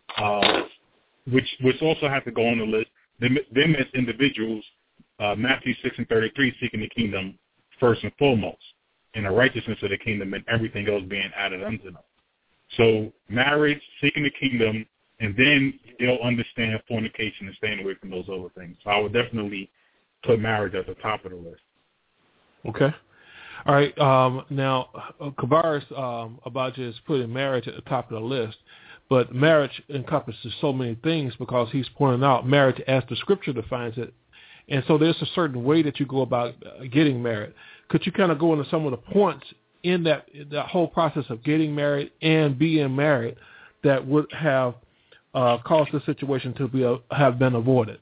which also have to go on the list. Them as individuals, Matthew 6:33, seeking the kingdom first and foremost, and the righteousness of the kingdom, and everything else being added unto them. So marriage, seeking the kingdom, and then they'll understand fornication and staying away from those other things. So I would definitely put marriage at the top of the list. Okay. All right. Now, Kavaris Abaja is putting marriage at the top of the list, but marriage encompasses so many things because he's pointing out marriage as the scripture defines it. And so there's a certain way that you go about getting married. Could you kind of go into some of the points in that whole process of getting married and being married that would have caused the situation to have been avoided?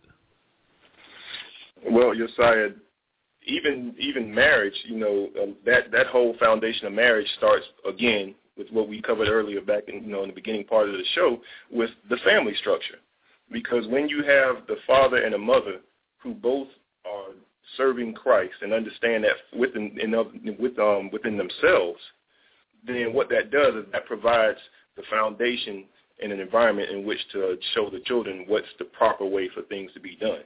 Well, Josiah, even marriage, that whole foundation of marriage starts again with what we covered earlier back in the beginning part of the show with the family structure. Because when you have the father and a mother who both are serving Christ and understand that within themselves, then what that does is that provides the foundation and an environment in which to show the children what's the proper way for things to be done.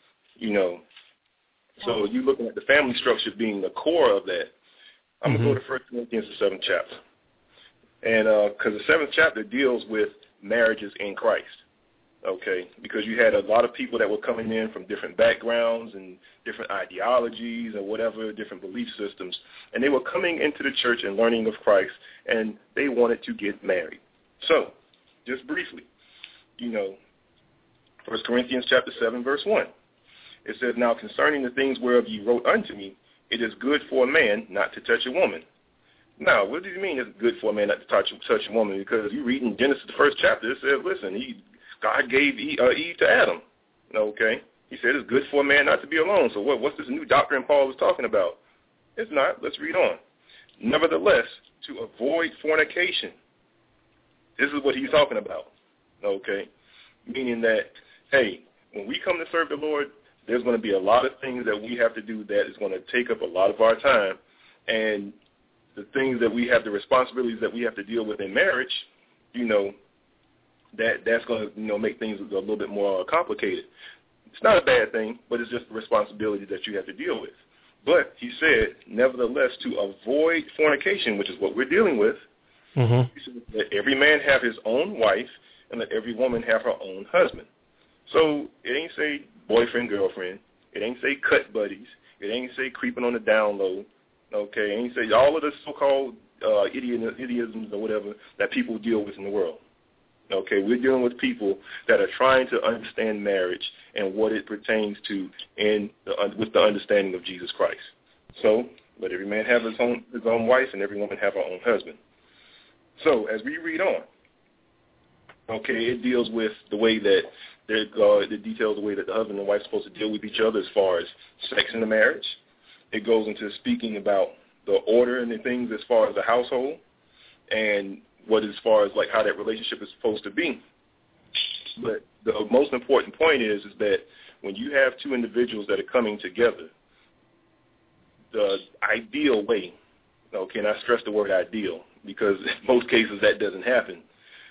So you're looking at the family structure being the core of that. I'm going to go to 1 Corinthians, the 7th chapter. And because the 7th chapter deals with marriages in Christ. Okay, because you had a lot of people that were coming in from different backgrounds and different ideologies and whatever, different belief systems, and they were coming into the church and learning of Christ, and they wanted to get married. So, just briefly, 1 Corinthians chapter 7, verse 1, it says, "Now concerning the things whereof ye wrote unto me, it is good for a man not to touch a woman." Now, what do you mean it's good for a man not to touch a woman? Because you read in Genesis, the 1st chapter, it says, listen, God gave Eve to Adam. Okay? He said it's good for a man not to be alone. So what's this new doctrine Paul is talking about? It's not. Let's read on. "Nevertheless, to avoid fornication." This is what he's talking about. Okay? Meaning that, hey, when we come to serve the Lord, there's going to be a lot of things that we have to do that is going to take up a lot of our time. And the things that we have, the responsibilities that we have to deal with in marriage, that's going to make things a little bit more complicated. It's not a bad thing, but it's just a responsibility that you have to deal with. But he said, nevertheless, to avoid fornication, which is what we're dealing with, he said, let every man have his own wife and let every woman have her own husband. So it ain't say boyfriend, girlfriend. It ain't say cut buddies. It ain't say creeping on the down low. Okay, it ain't say all of the so-called idioms or whatever that people deal with in the world. Okay, we're dealing with people that are trying to understand marriage and what it pertains to with the understanding of Jesus Christ. So let every man have his own wife and every woman have her own husband. So as we read on, okay, it deals with the way that it details the way that the husband and wife are supposed to deal with each other as far as sex in the marriage. It goes into speaking about the order and the things as far as the household. And what as far as like how that relationship is supposed to be. But the most important point is that when you have two individuals that are coming together, the ideal way, and I stress the word ideal because in most cases that doesn't happen,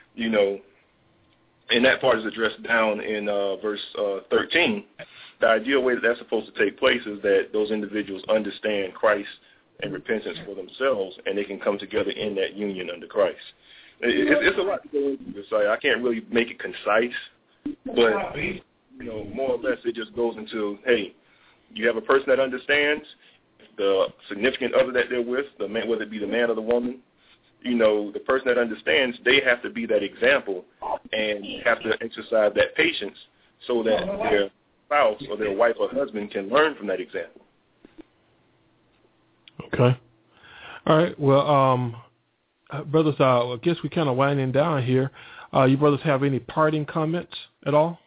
and that part is addressed down in verse 13. The ideal way that that's supposed to take place is that those individuals understand Christ and repentance for themselves, and they can come together in that union under Christ. It's a lot to go into this. I can't really make it concise, but more or less it just goes into, hey, you have a person that understands the significant other that they're with, the man, whether it be the man or the woman. The person that understands, they have to be that example and have to exercise that patience so that their spouse or their wife or husband can learn from that example. Okay. All right. Well, brothers, I guess we're kind of winding down here. You brothers have any parting comments at all?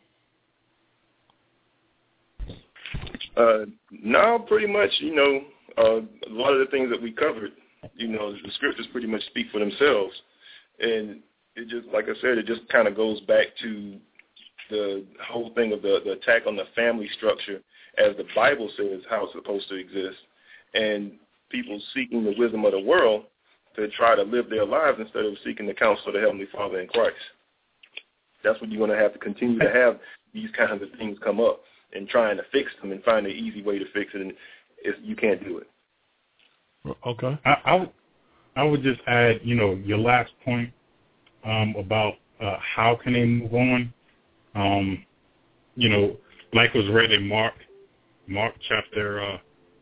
No, pretty much, a lot of the things that we covered, the scriptures pretty much speak for themselves. And it just, like I said, it just kind of goes back to the whole thing of the attack on the family structure as the Bible says how it's supposed to exist, and people seeking the wisdom of the world to try to live their lives instead of seeking the counsel of the Heavenly Father in Christ. That's what you're going to have to continue to have these kinds of things come up and trying to fix them and find an easy way to fix it, and you can't do it. Okay. I would just add, your last point about how can they move on. Like was read in Mark chapter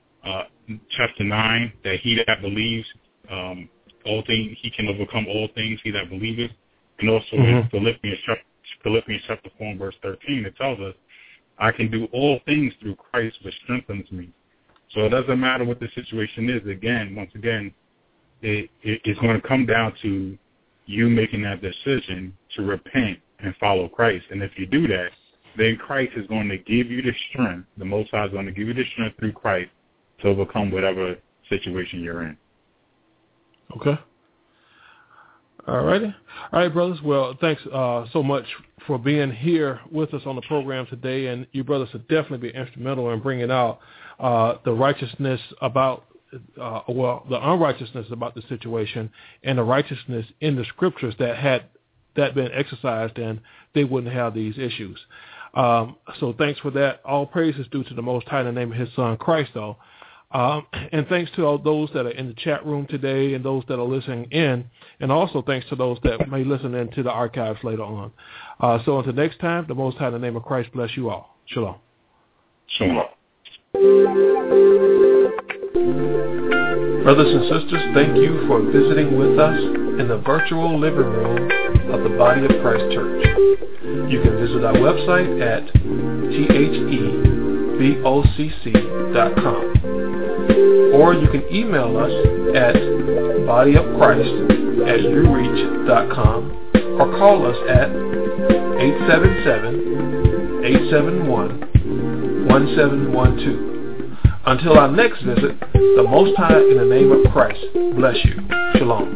9, that he that believes all things, he can overcome all things, he that believeth. And also in Philippians chapter 4 verse 13, it tells us, I can do all things through Christ which strengthens me. So it doesn't matter what the situation is. Once again, it's going to come down to you making that decision to repent and follow Christ. And if you do that, then Christ is going to give you the strength. The Most High is going to give you the strength through Christ to overcome whatever situation you're in. Okay. All righty. All right, brothers. Well, thanks so much for being here with us on the program today. And you brothers have definitely been instrumental in bringing out the righteousness about, the unrighteousness about the situation and the righteousness in the scriptures that had that been exercised, and they wouldn't have these issues. So thanks for that. All praise is due to the Most High in the name of his Son, Christ, though. And thanks to all those that are in the chat room today and those that are listening in, and also thanks to those that may listen into the archives later on. So until next time, the Most High in the name of Christ bless you all. Shalom. Shalom. Brothers and sisters, thank you for visiting with us in the virtual living room of the Body of Christ Church. You can visit our website at thebocc.com, or you can email us at bodyofchrist@ureach.com, or call us at 877-871-1712. Until our next visit, the Most High in the name of Christ bless you. Shalom.